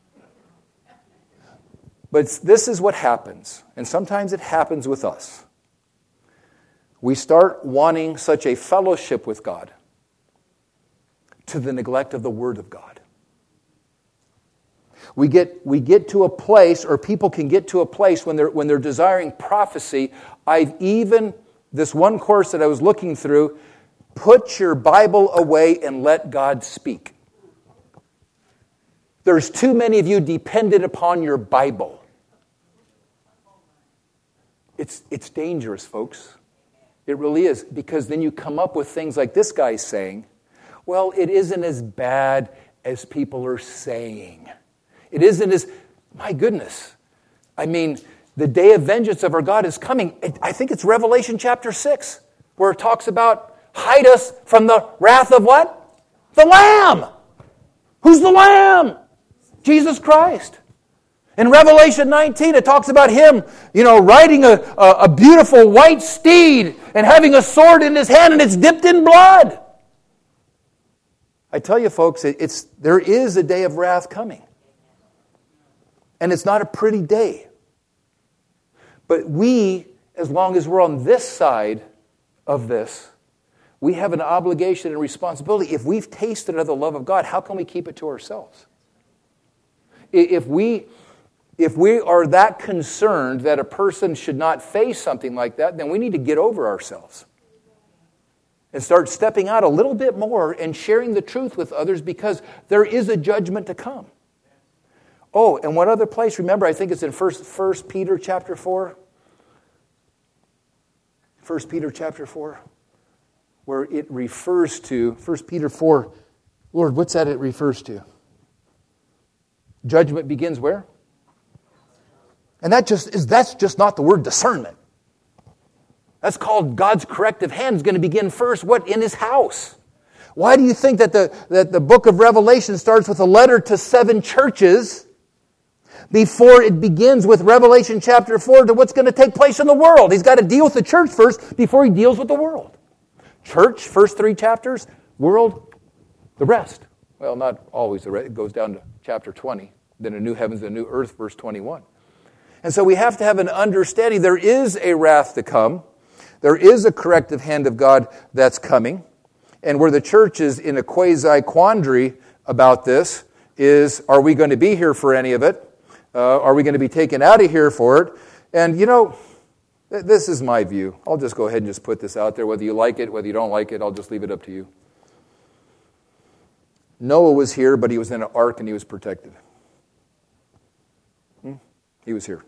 But this is what happens, and sometimes it happens with us. We start wanting such a fellowship with God to the neglect of the Word of God. We get we get to a place, or people can get to a place when they're when they're desiring prophecy. I've even, this one course that I was looking through, put your Bible away and let God speak. There's too many of you dependent upon your Bible. It's it's dangerous, folks. It really is, because then you come up with things like this guy's saying, well, it isn't as bad as people are saying. It isn't as, my goodness. I mean, the day of vengeance of our God is coming. I think it's Revelation chapter six, where it talks about, hide us from the wrath of what? The Lamb. Who's the Lamb? Jesus Christ. In Revelation nineteen, it talks about him, you know, riding a, a, a beautiful white steed and having a sword in his hand, and it's dipped in blood. I tell you, folks, it, it's there is a day of wrath coming. And it's not a pretty day. But we, as long as we're on this side of this, we have an obligation and responsibility. If we've tasted of the love of God, how can we keep it to ourselves? If we... If we are that concerned that a person should not face something like that, then we need to get over ourselves and start stepping out a little bit more and sharing the truth with others, because there is a judgment to come. Oh, and one other place, remember, I think it's in First Peter chapter four. First Peter chapter four, where it refers to, First Peter four, Lord, what's that it refers to? Judgment begins where? And that just is that's just not the word discernment. That's called God's corrective hand is going to begin first. What? In his house. Why do you think that the, that the book of Revelation starts with a letter to seven churches before it begins with Revelation chapter four to what's going to take place in the world? He's got to deal with the church first before he deals with the world. Church, first three chapters. World, the rest. Well, not always the rest. It goes down to chapter twenty. Then a new heavens and a new earth, verse twenty-one. And so we have to have an understanding. There is a wrath to come. There is a corrective hand of God that's coming. And where the church is in a quasi-quandary about this is, are we going to be here for any of it? Uh, are we going to be taken out of here for it? And, you know, th- this is my view. I'll just go ahead and just put this out there. Whether you like it, whether you don't like it, I'll just leave it up to you. Noah was here, but he was in an ark and he was protected. Hmm? He was here.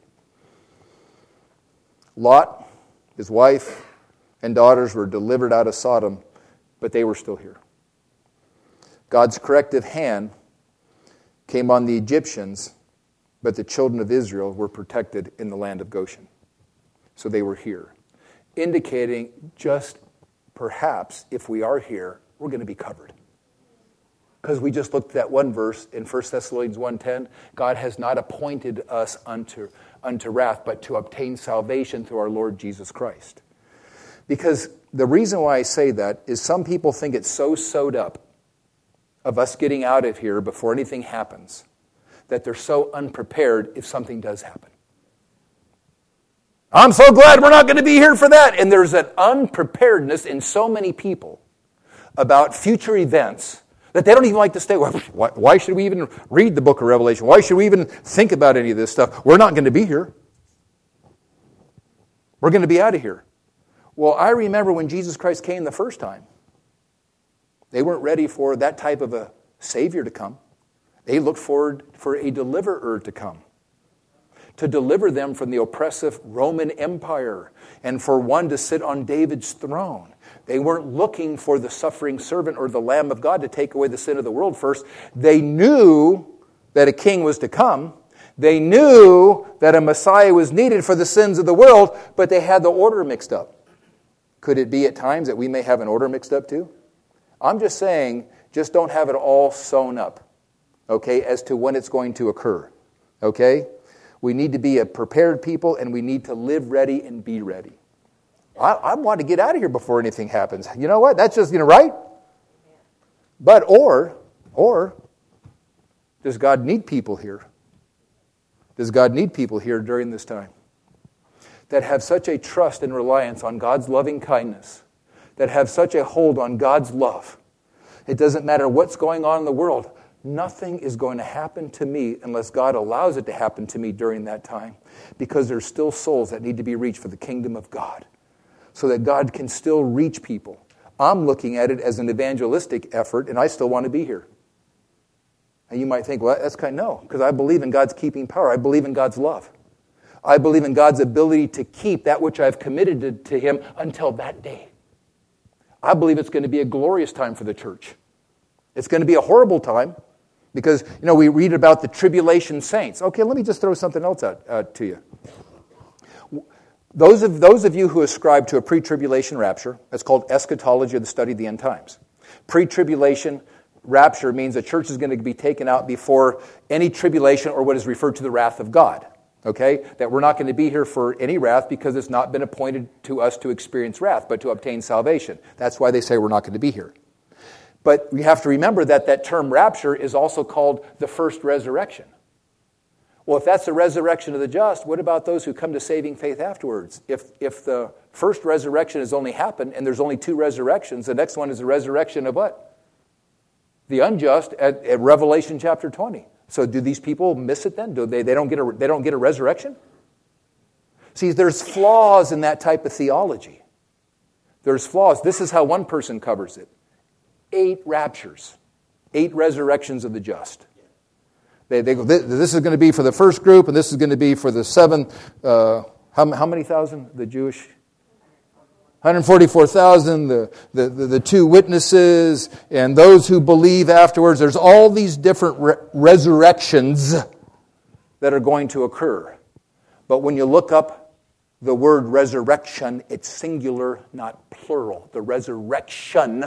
Lot, his wife, and daughters were delivered out of Sodom, but they were still here. God's corrective hand came on the Egyptians, but the children of Israel were protected in the land of Goshen. So they were here, indicating just perhaps if we are here, we're going to be covered. Because we just looked at that one verse in First Thessalonians one ten, God has not appointed us unto, unto wrath, but to obtain salvation through our Lord Jesus Christ. Because the reason why I say that is some people think it's so sewed up of us getting out of here before anything happens that they're so unprepared if something does happen. I'm so glad we're not going to be here for that. And there's an unpreparedness in so many people about future events that they don't even like to stay. Why, why should we even read the book of Revelation? Why should we even think about any of this stuff? We're not going to be here. We're going to be out of here. Well, I remember when Jesus Christ came the first time, they weren't ready for that type of a Savior to come. They looked forward for a deliverer to come, to deliver them from the oppressive Roman Empire and for one to sit on David's throne. They weren't looking for the suffering servant or the Lamb of God to take away the sin of the world first. They knew that a king was to come. They knew that a Messiah was needed for the sins of the world, but they had the order mixed up. Could it be at times that we may have an order mixed up too? I'm just saying, just don't have it all sewn up, okay, as to when it's going to occur, okay? We need to be a prepared people, and we need to live ready and be ready. I, I want to get out of here before anything happens. You know what? That's just, you know, right? But, or, or, does God need people here? Does God need people here during this time that have such a trust and reliance on God's loving kindness, that have such a hold on God's love? It doesn't matter what's going on in the world. Nothing is going to happen to me unless God allows it to happen to me during that time, because there's still souls that need to be reached for the kingdom of God, so that God can still reach people. I'm looking at it as an evangelistic effort, and I still want to be here. And you might think, well, that's kind of, no, because I believe in God's keeping power. I believe in God's love. I believe in God's ability to keep that which I've committed to, to Him until that day. I believe it's going to be a glorious time for the church. It's going to be a horrible time. Because, you know, we read about the tribulation saints. Okay, let me just throw something else out uh, to you. Those of, those of you who ascribe to a pre-tribulation rapture, that's called eschatology, or the study of the end times. Pre-tribulation rapture means the church is going to be taken out before any tribulation or what is referred to the wrath of God. Okay? That we're not going to be here for any wrath because it's not been appointed to us to experience wrath, but to obtain salvation. That's why they say we're not going to be here. But we have to remember that that term rapture is also called the first resurrection. Well, if that's the resurrection of the just, what about those who come to saving faith afterwards? If if the first resurrection has only happened and there's only two resurrections, the next one is the resurrection of what? The unjust at, at Revelation chapter twenty. So do these people miss it then? Do they, they don't get a they don't get a resurrection? See, there's flaws in that type of theology. There's flaws. This is how one person covers it. Eight raptures. Eight resurrections of the just. They, they go, this is going to be for the first group, and this is going to be for the seven, uh, how, how many thousand? The Jewish? one hundred forty-four thousand, the, the, the, the two witnesses, and those who believe afterwards. There's all these different re- resurrections that are going to occur. But when you look up the word resurrection, it's singular, not plural. The resurrection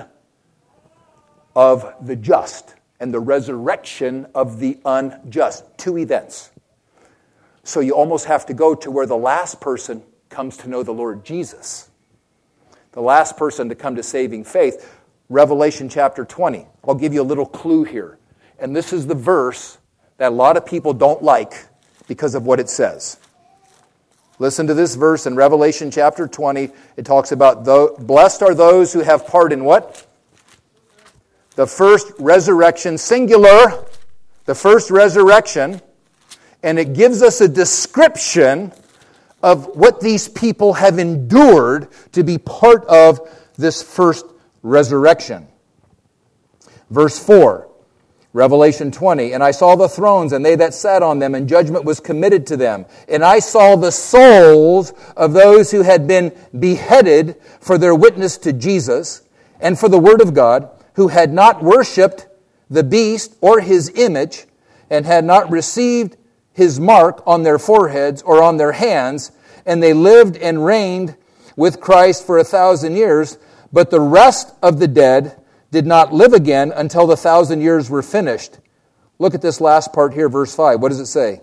of the just and the resurrection of the unjust. Two events. So you almost have to go to where the last person comes to know the Lord Jesus. The last person to come to saving faith. Revelation chapter twenty. I'll give you a little clue here. And this is the verse that a lot of people don't like because of what it says. Listen to this verse in Revelation chapter twenty. It talks about, blessed are those who have part in what? The first resurrection, singular, the first resurrection, and it gives us a description of what these people have endured to be part of this first resurrection. Verse four, Revelation twenty, and I saw the thrones, and they that sat on them, and judgment was committed to them. And I saw the souls of those who had been beheaded for their witness to Jesus and for the word of God, who had not worshipped the beast or his image, and had not received his mark on their foreheads or on their hands, and they lived and reigned with Christ for a thousand years. But the rest of the dead did not live again until the thousand years were finished. Look at this last part here, verse five. What does it say?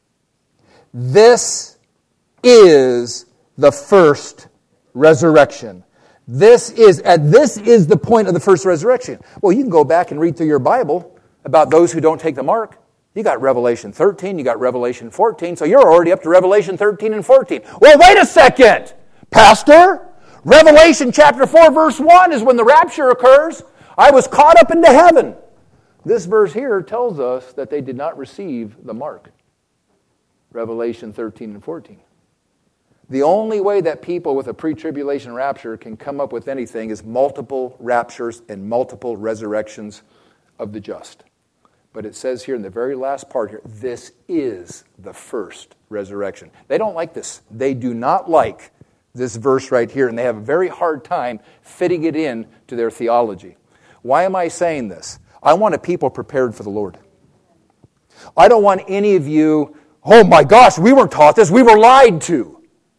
This is the first resurrection. This is at this is the point of the first resurrection. Well, you can go back and read through your Bible about those who don't take the mark. You got Revelation thirteen, you got Revelation fourteen, so you're already up to Revelation thirteen and fourteen. Well, wait a second, Pastor. Revelation chapter four, verse one is when the rapture occurs. I was caught up into heaven. This verse here tells us that they did not receive the mark. Revelation thirteen and fourteen. The only way that people with a pre-tribulation rapture can come up with anything is multiple raptures and multiple resurrections of the just. But it says here in the very last part here, this is the first resurrection. They don't like this. They do not like this verse right here, and they have a very hard time fitting it in to their theology. Why am I saying this? I want a people prepared for the Lord. I don't want any of you, oh my gosh, we weren't taught this, we were lied to.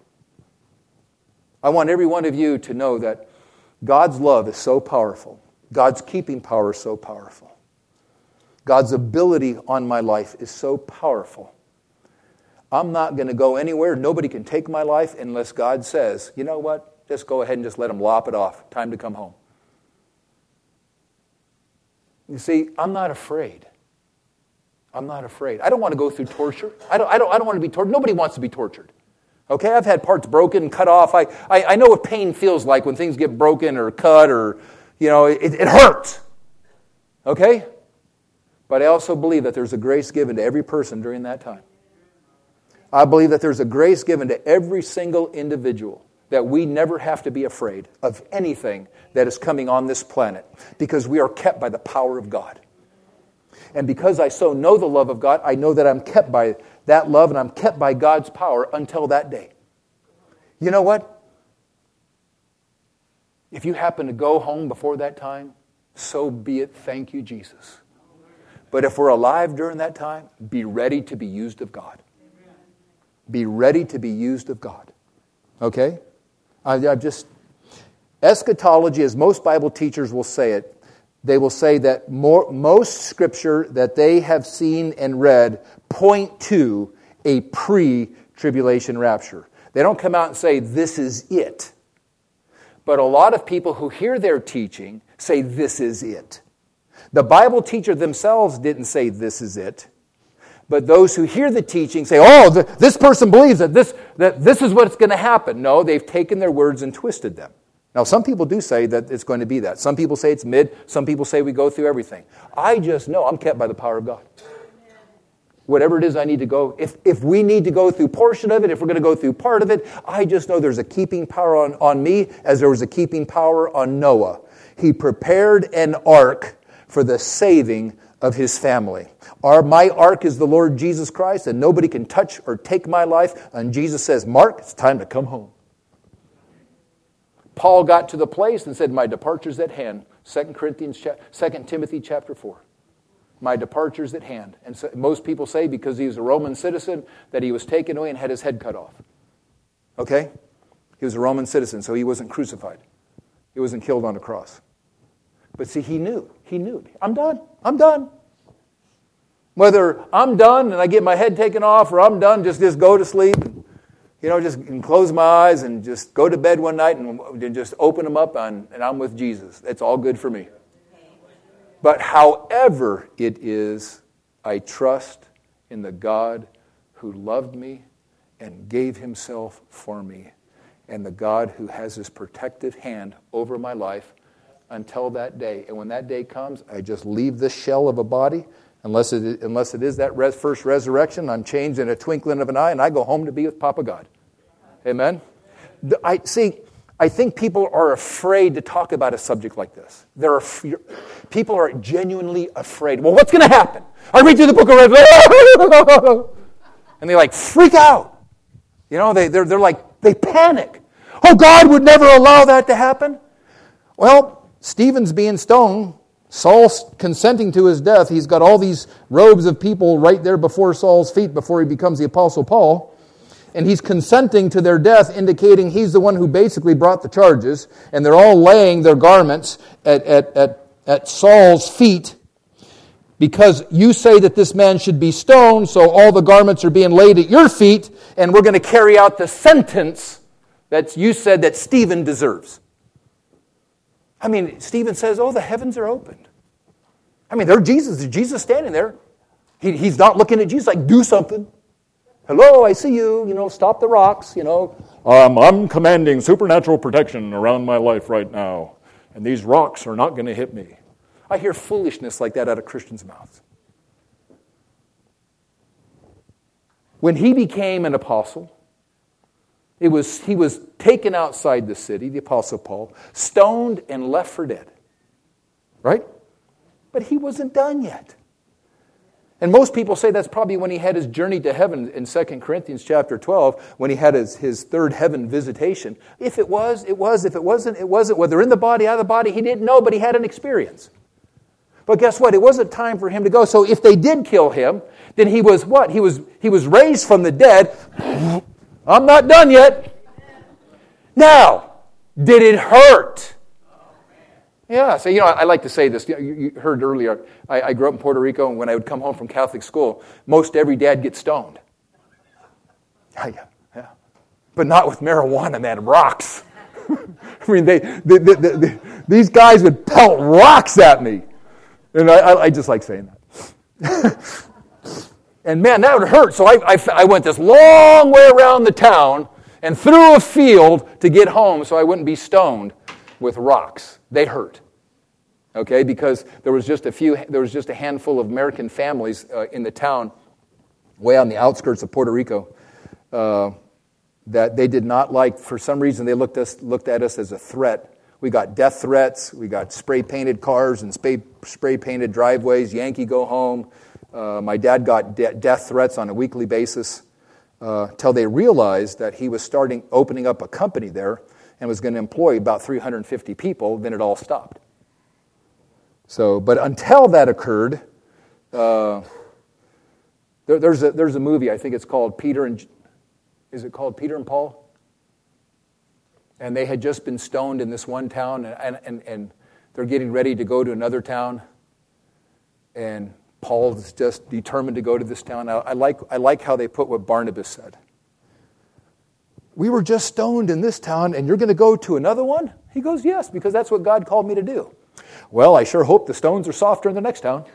I want every one of you to know that God's love is so powerful. God's keeping power is so powerful. God's ability on my life is so powerful. I'm not going to go anywhere. Nobody can take my life unless God says, you know what? Just go ahead and just let them lop it off. Time to come home. You see, I'm not afraid. I'm not afraid. I don't want to go through torture. I don't, I don't, I don't want to be tortured. Nobody wants to be tortured. Okay, I've had parts broken and cut off. I, I, I know what pain feels like when things get broken or cut or, you know, it, it hurts. Okay? But I also believe that there's a grace given to every person during that time. I believe that there's a grace given to every single individual, that we never have to be afraid of anything that is coming on this planet because we are kept by the power of God. And because I so know the love of God, I know that I'm kept by that love and I'm kept by God's power until that day. You know what? If you happen to go home before that time, so be it. Thank you, Jesus. But if we're alive during that time, be ready to be used of God. Be ready to be used of God. Okay? I, I've just... Eschatology, as most Bible teachers will say it, they will say that more, most Scripture that they have seen and read point to a pre-tribulation rapture. They don't come out and say, this is it. But a lot of people who hear their teaching say, this is it. The Bible teacher themselves didn't say, this is it. But those who hear the teaching say, oh, the, this person believes that this, that this is what's going to happen. No, they've taken their words and twisted them. Now, some people do say that it's going to be that. Some people say it's mid. Some people say we go through everything. I just know I'm kept by the power of God. Whatever it is I need to go, if, if we need to go through portion of it, if we're going to go through part of it, I just know there's a keeping power on, on me as there was a keeping power on Noah. He prepared an ark for the saving of his family. Our, my ark is the Lord Jesus Christ, and nobody can touch or take my life. And Jesus says, Mark, it's time to come home. Paul got to the place and said, my departure's at hand. Second Corinthians, Second Timothy chapter four. My departure's at hand. And so most people say because he was a Roman citizen that he was taken away and had his head cut off. Okay? He was a Roman citizen, so he wasn't crucified. He wasn't killed on a cross. But see, he knew. He knew. I'm done. I'm done. Whether I'm done and I get my head taken off or I'm done, just, just go to sleep. And, you know, just close my eyes and just go to bed one night and just open them up and, and I'm with Jesus. It's all good for me. But however it is, I trust in the God who loved me and gave himself for me, and the God who has his protective hand over my life until that day. And when that day comes, I just leave this shell of a body, unless it, unless it is that res, first resurrection. I'm changed in a twinkling of an eye, and I go home to be with Papa God. Amen? I see... I think people are afraid to talk about a subject like this. They're af- people are genuinely afraid. Well, what's going to happen? I read through the book of Revelation, and they like freak out. You know, they, they're, they're like, they panic. Oh, God would never allow that to happen? Well, Stephen's being stoned. Saul's consenting to his death. He's got all these robes of people right there before Saul's feet before he becomes the Apostle Paul. And he's consenting to their death, indicating he's the one who basically brought the charges. And they're all laying their garments at, at, at, at Saul's feet because you say that this man should be stoned, so all the garments are being laid at your feet, and we're going to carry out the sentence that you said that Stephen deserves. I mean, Stephen says, oh, the heavens are opened. I mean, there's Jesus. There's Jesus standing there. He, he's not looking at Jesus like, do something. Hello, I see you, you know, stop the rocks, you know. Um, I'm commanding supernatural protection around my life right now, and these rocks are not going to hit me. I hear foolishness like that out of Christians' mouths. When he became an apostle, it was he was taken outside the city, the Apostle Paul, stoned and left for dead. Right? But he wasn't done yet. And most people say that's probably when he had his journey to heaven in Second Corinthians chapter twelve, when he had his, his third heaven visitation. If it was, it was. If it wasn't, it wasn't. Whether in the body, out of the body, he didn't know, but he had an experience. But guess what? It wasn't time for him to go. So if they did kill him, then he was what? He was, he was raised from the dead. I'm not done yet. Now, did it hurt? Yeah, so, you know, I like to say this. You heard earlier, I, I grew up in Puerto Rico, and when I would come home from Catholic school, most every dad gets stoned. Yeah, yeah, yeah. But not with marijuana, man, rocks. I mean, they, they, they, they, they, these guys would pelt rocks at me. And I, I, I just like saying that. And, man, that would hurt. So I, I, I went this long way around the town and through a field to get home so I wouldn't be stoned with rocks. They hurt, okay, because there was just a few, there was just a handful of American families uh, in the town, way on the outskirts of Puerto Rico, uh, that they did not like. For some reason, they looked us looked at us as a threat. We got death threats. We got spray painted cars and spray spray painted driveways. Yankee, go home. Uh, my dad got de- death threats on a weekly basis, uh, till they realized that he was starting opening up a company there and was going to employ about three hundred fifty people, then it all stopped. So, but until that occurred, Uh, there, there's a there's a movie, I think it's called Peter and, is it called Peter and Paul? And they had just been stoned in this one town, and, and, and they're getting ready to go to another town. And Paul is just determined to go to this town. I, I like I like how they put what Barnabas said. We were just stoned in this town, and you're going to go to another one? He goes, yes, because that's what God called me to do. Well, I sure hope the stones are softer in the next town.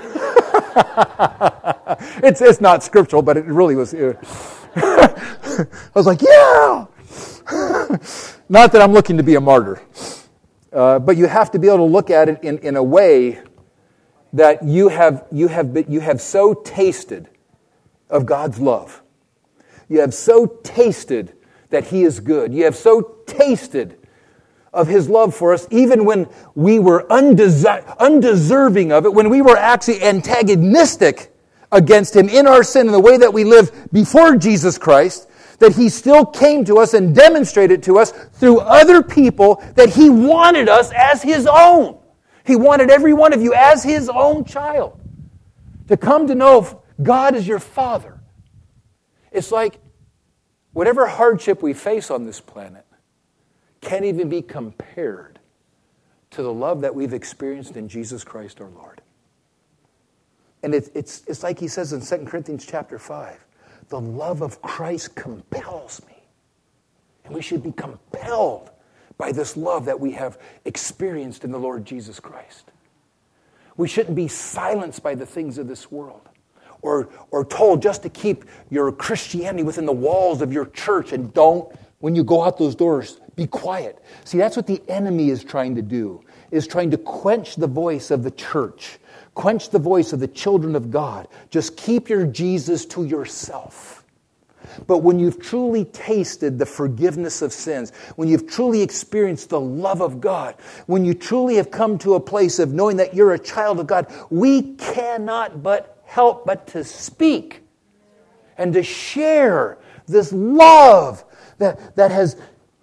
it's it's not scriptural, but it really was. Uh, I was like, yeah. Not that I'm looking to be a martyr, uh, but you have to be able to look at it in, in a way that you have you have been, you have so tasted of God's love. You have so tasted that He is good. You have so tasted of His love for us, even when we were undesi- undeserving of it, when we were actually antagonistic against Him in our sin and the way that we live before Jesus Christ, that He still came to us and demonstrated to us through other people that He wanted us as His own. He wanted every one of you as His own child to come to know God is your Father. It's like whatever hardship we face on this planet can't even be compared to the love that we've experienced in Jesus Christ our Lord. And it, it's, it's like He says in Second Corinthians chapter five, the love of Christ compels me. And we should be compelled by this love that we have experienced in the Lord Jesus Christ. We shouldn't be silenced by the things of this world, or, or told just to keep your Christianity within the walls of your church and don't, when you go out those doors, be quiet. See, that's what the enemy is trying to do, is trying to quench the voice of the church, quench the voice of the children of God. Just keep your Jesus to yourself. But when you've truly tasted the forgiveness of sins, when you've truly experienced the love of God, when you truly have come to a place of knowing that you're a child of God, we cannot but help but to speak and to share this love that, that has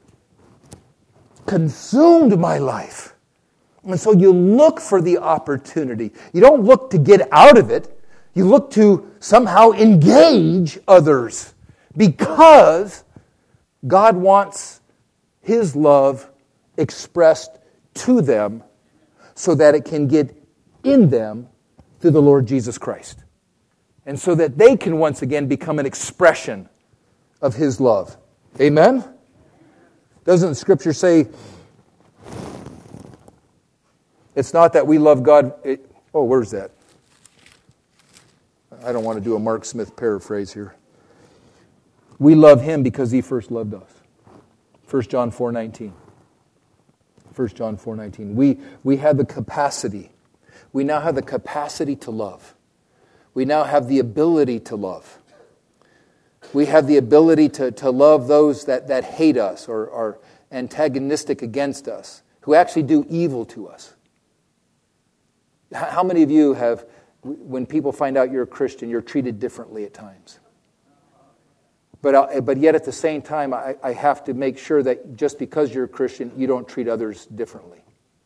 consumed my life. And so you look for the opportunity. You don't look to get out of it. You look to somehow engage others, because God wants His love expressed to them so that it can get in them through the Lord Jesus Christ. And so that they can once again become an expression of His love. Amen? Doesn't the Scripture say, it's not that we love God. It, oh, where's that? I don't want to do a Mark Smith paraphrase here. We love Him because He first loved us. First John four nineteen. First John four nineteen. We, we have the capacity. We now have the capacity to love. We now have the ability to love. We have the ability to, to love those that, that hate us or are antagonistic against us, who actually do evil to us. How many of you have, when people find out you're a Christian, you're treated differently at times? But but yet at the same time, I, I have to make sure that just because you're a Christian, you don't treat others differently.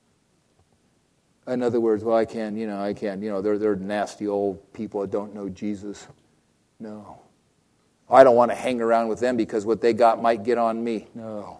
In other words, well, I can, you know, I can, you know, they're they're nasty old people that don't know Jesus. No. I don't want to hang around with them because what they got might get on me. No.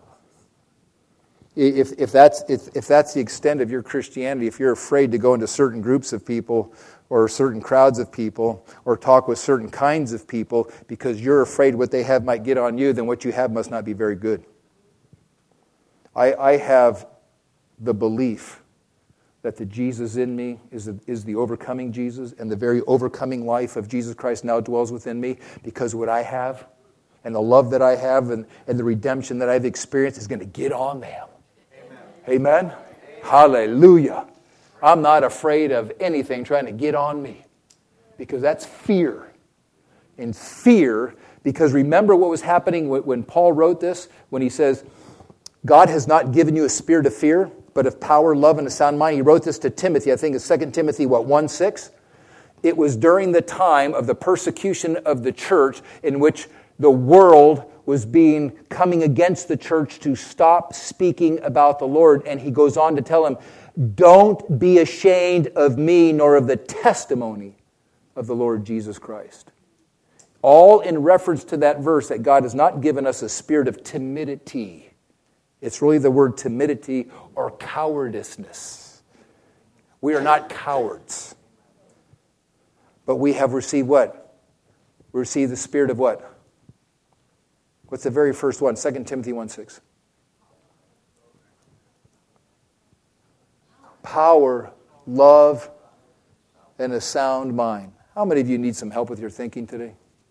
If if that's if, if that's the extent of your Christianity, if you're afraid to go into certain groups of people or certain crowds of people or talk with certain kinds of people because you're afraid what they have might get on you, then what you have must not be very good. I, I have the belief that the Jesus in me is the, is the overcoming Jesus, and the very overcoming life of Jesus Christ now dwells within me, because what I have and the love that I have and, and the redemption that I've experienced is going to get on them. Amen? Amen? Hallelujah. I'm not afraid of anything trying to get on me, because that's fear. And fear, because remember what was happening when Paul wrote this, when he says, God has not given you a spirit of fear, but of power, love, and a sound mind. He wrote this to Timothy. I think it's Second Timothy, what, one six? It was during the time of the persecution of the church in which the world was being coming against the church to stop speaking about the Lord. And he goes on to tell him, Don't be ashamed of me nor of the testimony of the Lord Jesus Christ. All in reference to that verse that God has not given us a spirit of timidity. It's really the word timidity or cowardiceness. We are not cowards. But we have received what? We received the spirit of what? What's the very first one? Second Timothy one six. Power, love, and a sound mind. How many of you need some help with your thinking today?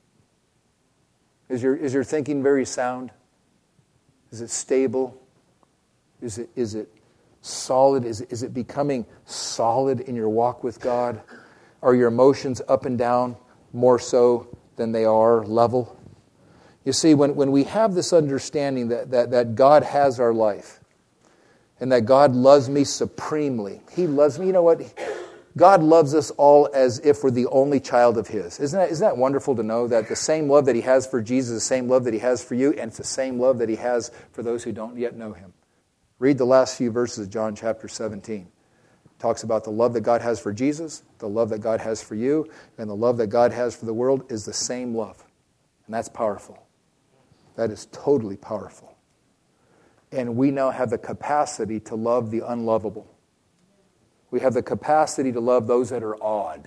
Is your, is your thinking very sound? Is it stable? Is it, is it solid? Is it, is it becoming solid in your walk with God? Are your emotions up and down more so than they are level? You see, when, when we have this understanding that, that, that God has our life and that God loves me supremely, He loves me, you know what? God loves us all as if we're the only child of His. Isn't that, isn't that wonderful to know that the same love that He has for Jesus is the same love that He has for you, and it's the same love that He has for those who don't yet know Him? Read the last few verses of John chapter seventeen. It talks about the love that God has for Jesus, the love that God has for you, and the love that God has for the world is the same love. And that's powerful. That is totally powerful. And we now have the capacity to love the unlovable. We have the capacity to love those that are odd.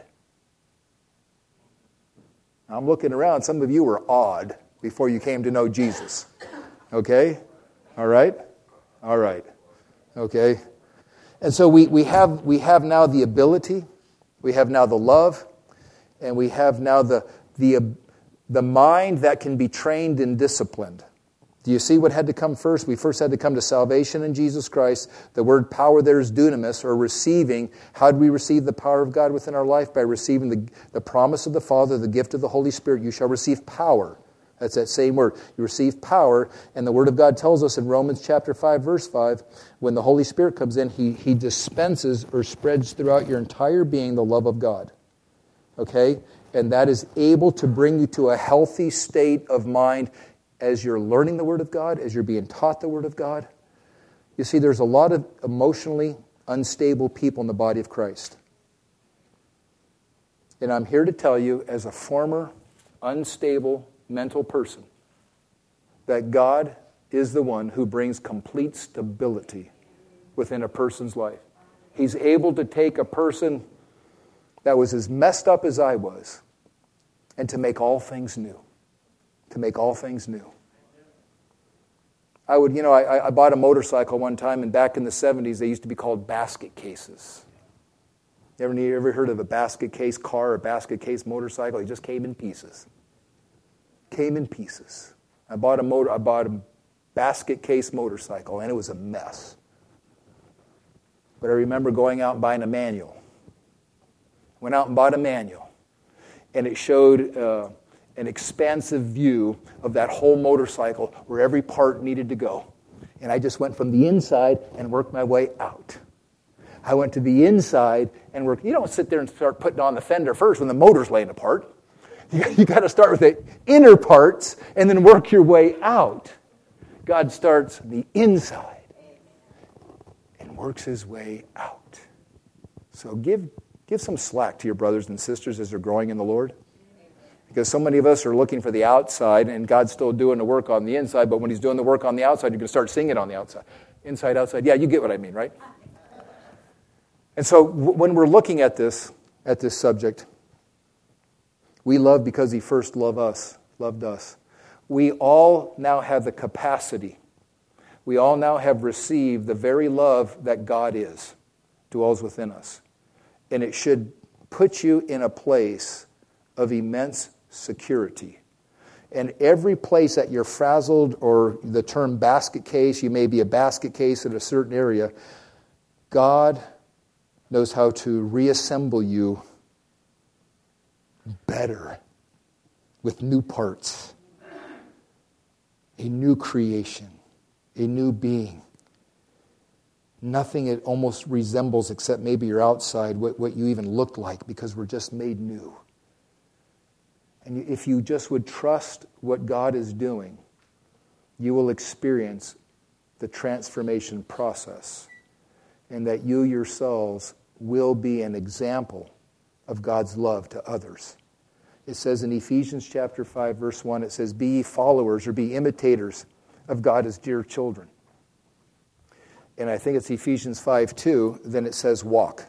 Now, I'm looking around. Some of you were odd before you came to know Jesus. Okay? All right? All right. Okay? And so we, we have we have now the ability, we have now the love, and we have now the the the mind that can be trained and disciplined. Do you see what had to come first? We first had to come to salvation in Jesus Christ. The word power there is dunamis, or receiving. How do we receive the power of God within our life? By receiving the, the promise of the Father, the gift of the Holy Spirit. You shall receive power. That's that same word. You receive power, and the Word of God tells us in Romans chapter five, verse five, when the Holy Spirit comes in, He, he dispenses or spreads throughout your entire being the love of God. Okay? And that is able to bring you to a healthy state of mind as you're learning the Word of God, as you're being taught the Word of God. You see, there's a lot of emotionally unstable people in the body of Christ. And I'm here to tell you, as a former unstable mental person, that God is the one who brings complete stability within a person's life. He's able to take a person that was as messed up as I was and to make all things new. To make all things new. I would, you know, I, I bought a motorcycle one time, and back in the seventies, they used to be called basket cases. You ever, you ever heard of a basket case car or a basket case motorcycle? It just came in pieces. Came in pieces. I bought a motor. I bought a basket case motorcycle, and it was a mess. But I remember going out and buying a manual. Went out and bought a manual, and it showed Uh, an expansive view of that whole motorcycle where every part needed to go. And I just went from the inside and worked my way out. I went to the inside and worked. You don't sit there and start putting on the fender first when the motor's laying apart. You, you got to start with the inner parts and then work your way out. God starts on the inside and works His way out. So give, give some slack to your brothers and sisters as they're growing in the Lord. Because so many of us are looking for the outside, and God's still doing the work on the inside, but when He's doing the work on the outside, you're going to start seeing it on the outside. Inside, outside. Yeah, you get what I mean, right? And so w- when we're looking at this, at this subject, we love because He first loved us, loved us. We all now have the capacity. We all now have received the very love that God is, dwells within us. And it should put you in a place of immense security. And every place that you're frazzled, or the term basket case, you may be a basket case in a certain area, God knows how to reassemble you better with new parts, a new creation, a new being. Nothing it almost resembles except maybe your outside, what, what you even look like, because we're just made new. And if you just would trust what God is doing, you will experience the transformation process. and that you yourselves will be an example of God's love to others. It says in Ephesians chapter five, verse one, it says, be ye followers or be imitators of God as dear children. And I think it's Ephesians five two, then it says walk.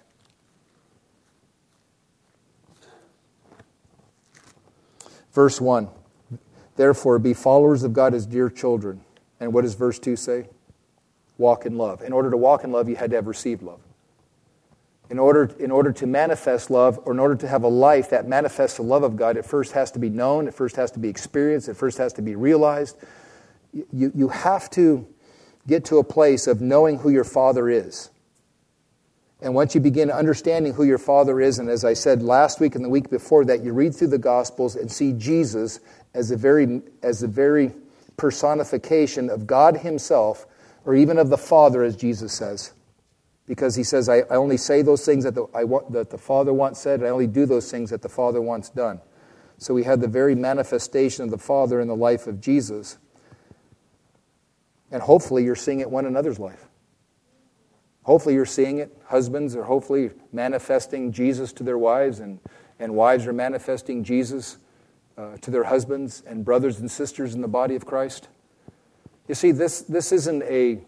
Verse one, therefore be followers of God as dear children. And what does verse two say? Walk in love. In order to walk in love, you had to have received love. In order, in order to manifest love, or in order to have a life that manifests the love of God, it first has to be known, it first has to be experienced, it first has to be realized. You, you have to get to a place of knowing who your Father is. And once you begin understanding who your Father is, and as I said last week and the week before that, you read through the Gospels and see Jesus as a very, as a very personification of God himself, or even of the Father, as Jesus says. Because he says, I, I only say those things that the, I want, that the Father once said, and I only do those things that the Father once done. So we had the very manifestation of the Father in the life of Jesus. And hopefully you're seeing it in one another's life. Hopefully you're seeing it. Husbands are hopefully manifesting Jesus to their wives, and, and wives are manifesting Jesus uh, to their husbands, and brothers and sisters in the body of Christ. You see, this, this isn't a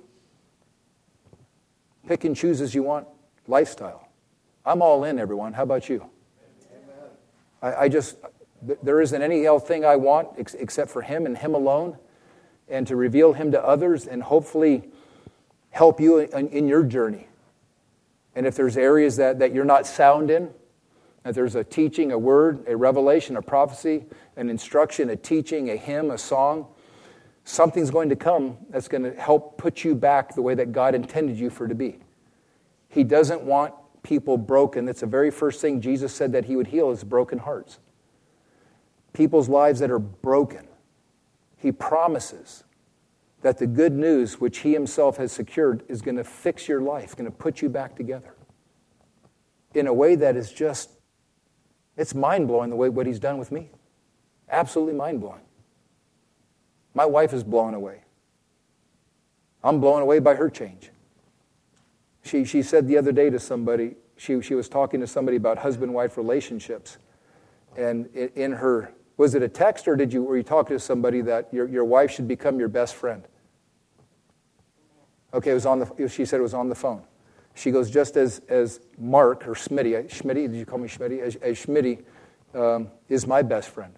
pick and choose as you want lifestyle. I'm all in, everyone. How about you? I, I just, there isn't any other thing I want ex- except for him and him alone, and to reveal him to others and hopefully help you in, in your journey. And if there's areas that, that you're not sound in, that there's a teaching, a word, a revelation, a prophecy, an instruction, a teaching, a hymn, a song, something's going to come that's going to help put you back the way that God intended you for to be. He doesn't want people broken. That's the very first thing Jesus said that he would heal is broken hearts. People's lives that are broken. He promises that the good news which he himself has secured is going to fix your life, going to put you back together in a way that is just, it's mind-blowing the way what he's done with me. Absolutely mind-blowing. My wife is blown away. I'm blown away by her change. She she said the other day to somebody, she, she was talking to somebody about husband-wife relationships. And in her, was it a text or did you were you talking to somebody that your, your wife should become your best friend? Okay, it was on the, she said it was on the phone. She goes, just as, as Mark, or Schmitty, Schmitty, did you call me Schmitty? As, as Schmitty um, is my best friend.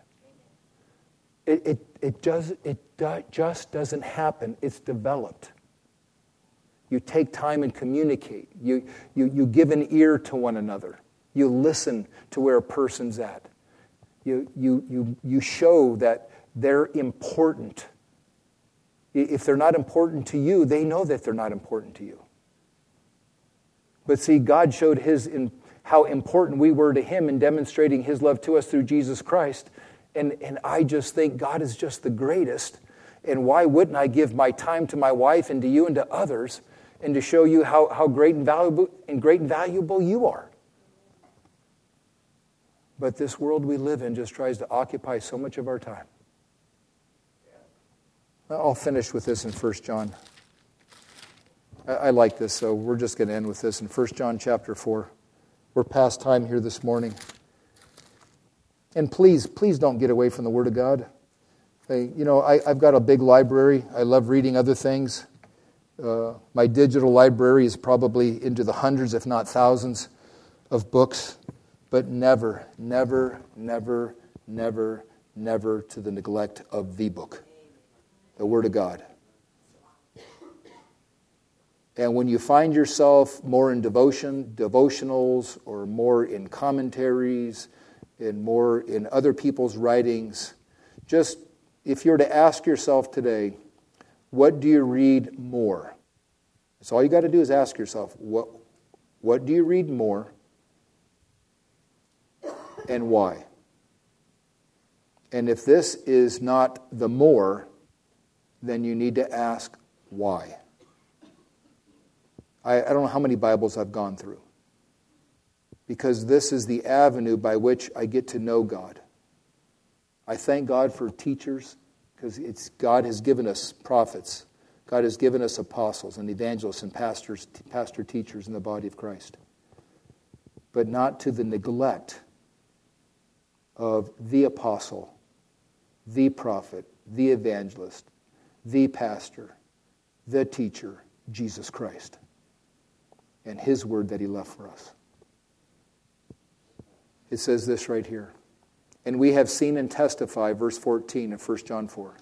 It, it, it, does, it do, just doesn't happen. It's developed. You take time and communicate. You, you, you give an ear to one another. You listen to where a person's at. You, you, you, you show that they're important. If they're not important to you, they know that they're not important to you. But see, God showed his in, how important we were to him in demonstrating his love to us through Jesus Christ. And, and I just think God is just the greatest. And why wouldn't I give my time to my wife and to you and to others and to show you how, how great and valuable and great and valuable you are? But this world we live in just tries to occupy so much of our time. I'll finish with this in First John. I, I like this, so we're just going to end with this in First John chapter four. We're past time here this morning. And please, please don't get away from the Word of God. Hey, you know, I, I've got a big library. I love reading other things. Uh, my digital library is probably into the hundreds, if not thousands, of books. But never, never, never, never, never to the neglect of the book, the Word of God. And when you find yourself more in devotion, devotionals, or more in commentaries, and more in other people's writings, just if you're to ask yourself today, what do you read more? That's all you got to do is ask yourself, what, what do you read more and why? And if this is not the more, then you need to ask why. I, I don't know how many Bibles I've gone through, because this is the avenue by which I get to know God. I thank God for teachers, because it's God has given us prophets God has given us apostles and evangelists and pastors, pastor teachers in the body of Christ. But not to the neglect of the apostle, the prophet, the evangelist, the pastor, the teacher, Jesus Christ, and his word that he left for us. It says this right here. And we have seen and testify, verse fourteen of First John four,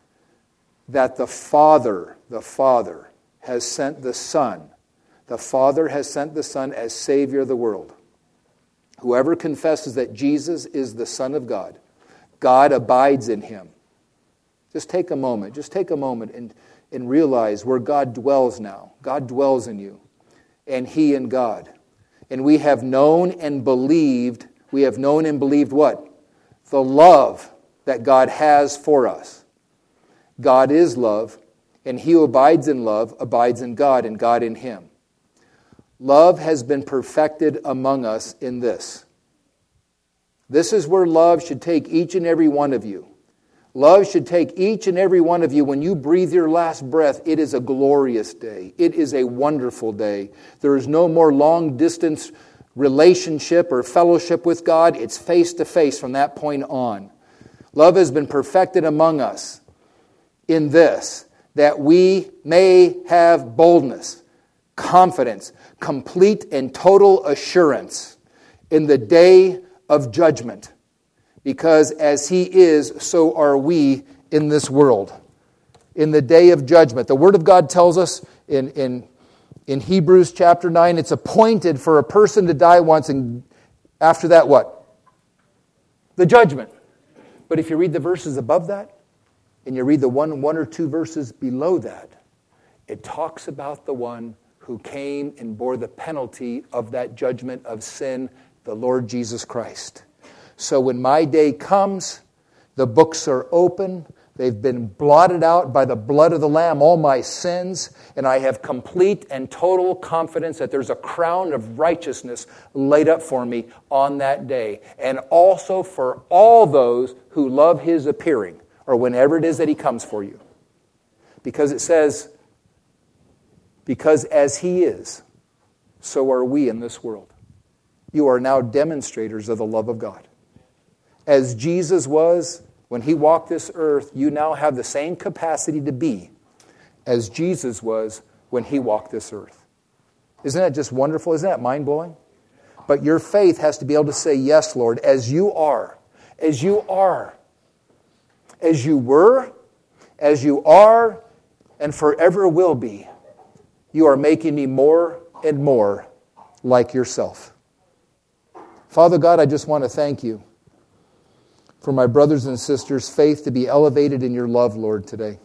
that the Father, the Father has sent the Son. The Father has sent the Son as Savior of the world. Whoever confesses that Jesus is the Son of God, God abides in him. Just take a moment. Just take a moment and, and realize where God dwells now. God dwells in you, and he in God. And we have known and believed, we have known and believed what? The love that God has for us. God is love, and he who abides in love abides in God, and God in him. Love has been perfected among us in this. This is where love should take each and every one of you. Love should take each and every one of you. When you breathe your last breath, it is a glorious day. It is a wonderful day. There is no more long-distance relationship or fellowship with God. It's face-to-face from that point on. Love has been perfected among us in this, that we may have boldness, confidence, complete and total assurance in the day of judgment. Because as he is, so are we in this world. In the day of judgment. The Word of God tells us in, in, in Hebrews chapter nine, it's appointed for a person to die once, and after that what? The judgment. But if you read the verses above that, and you read the one, one or two verses below that, it talks about the one who came and bore the penalty of that judgment of sin, the Lord Jesus Christ. So when my day comes, the books are open, they've been blotted out by the blood of the Lamb, all my sins, and I have complete and total confidence that there's a crown of righteousness laid up for me on that day, and also for all those who love his appearing, or whenever it is that he comes for you. Because it says, because as he is, so are we in this world. You are now demonstrators of the love of God. As Jesus was when he walked this earth, you now have the same capacity to be as Jesus was when he walked this earth. Isn't that just wonderful? Isn't that mind-blowing? But your faith has to be able to say, yes, Lord, as you are, as you are, as you were, as you are, and forever will be, you are making me more and more like yourself. Father God, I just want to thank you for my brothers and sisters' faith to be elevated in your love, Lord, today.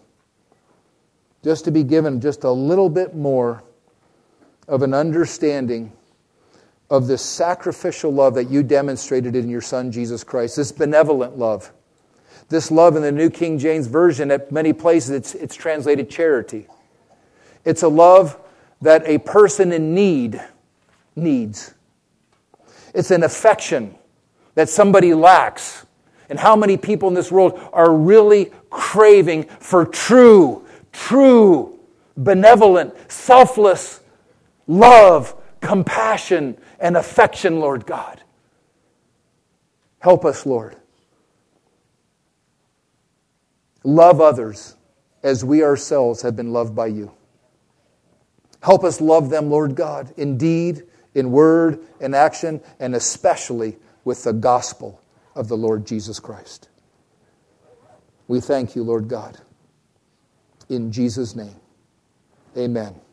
Just to be given just a little bit more of an understanding of this sacrificial love that you demonstrated in your Son, Jesus Christ, this benevolent love. This love in the New King James Version, at many places it's, it's translated charity. It's a love that a person in need needs. It's an affection that somebody lacks. And how many people in this world are really craving for true, true, benevolent, selfless love, compassion, and affection, Lord God. Help us, Lord. Love others as we ourselves have been loved by you. Help us love them, Lord God, in deed, in word, in action, and especially with the gospel of the Lord Jesus Christ. We thank you, Lord God. In Jesus' name, amen.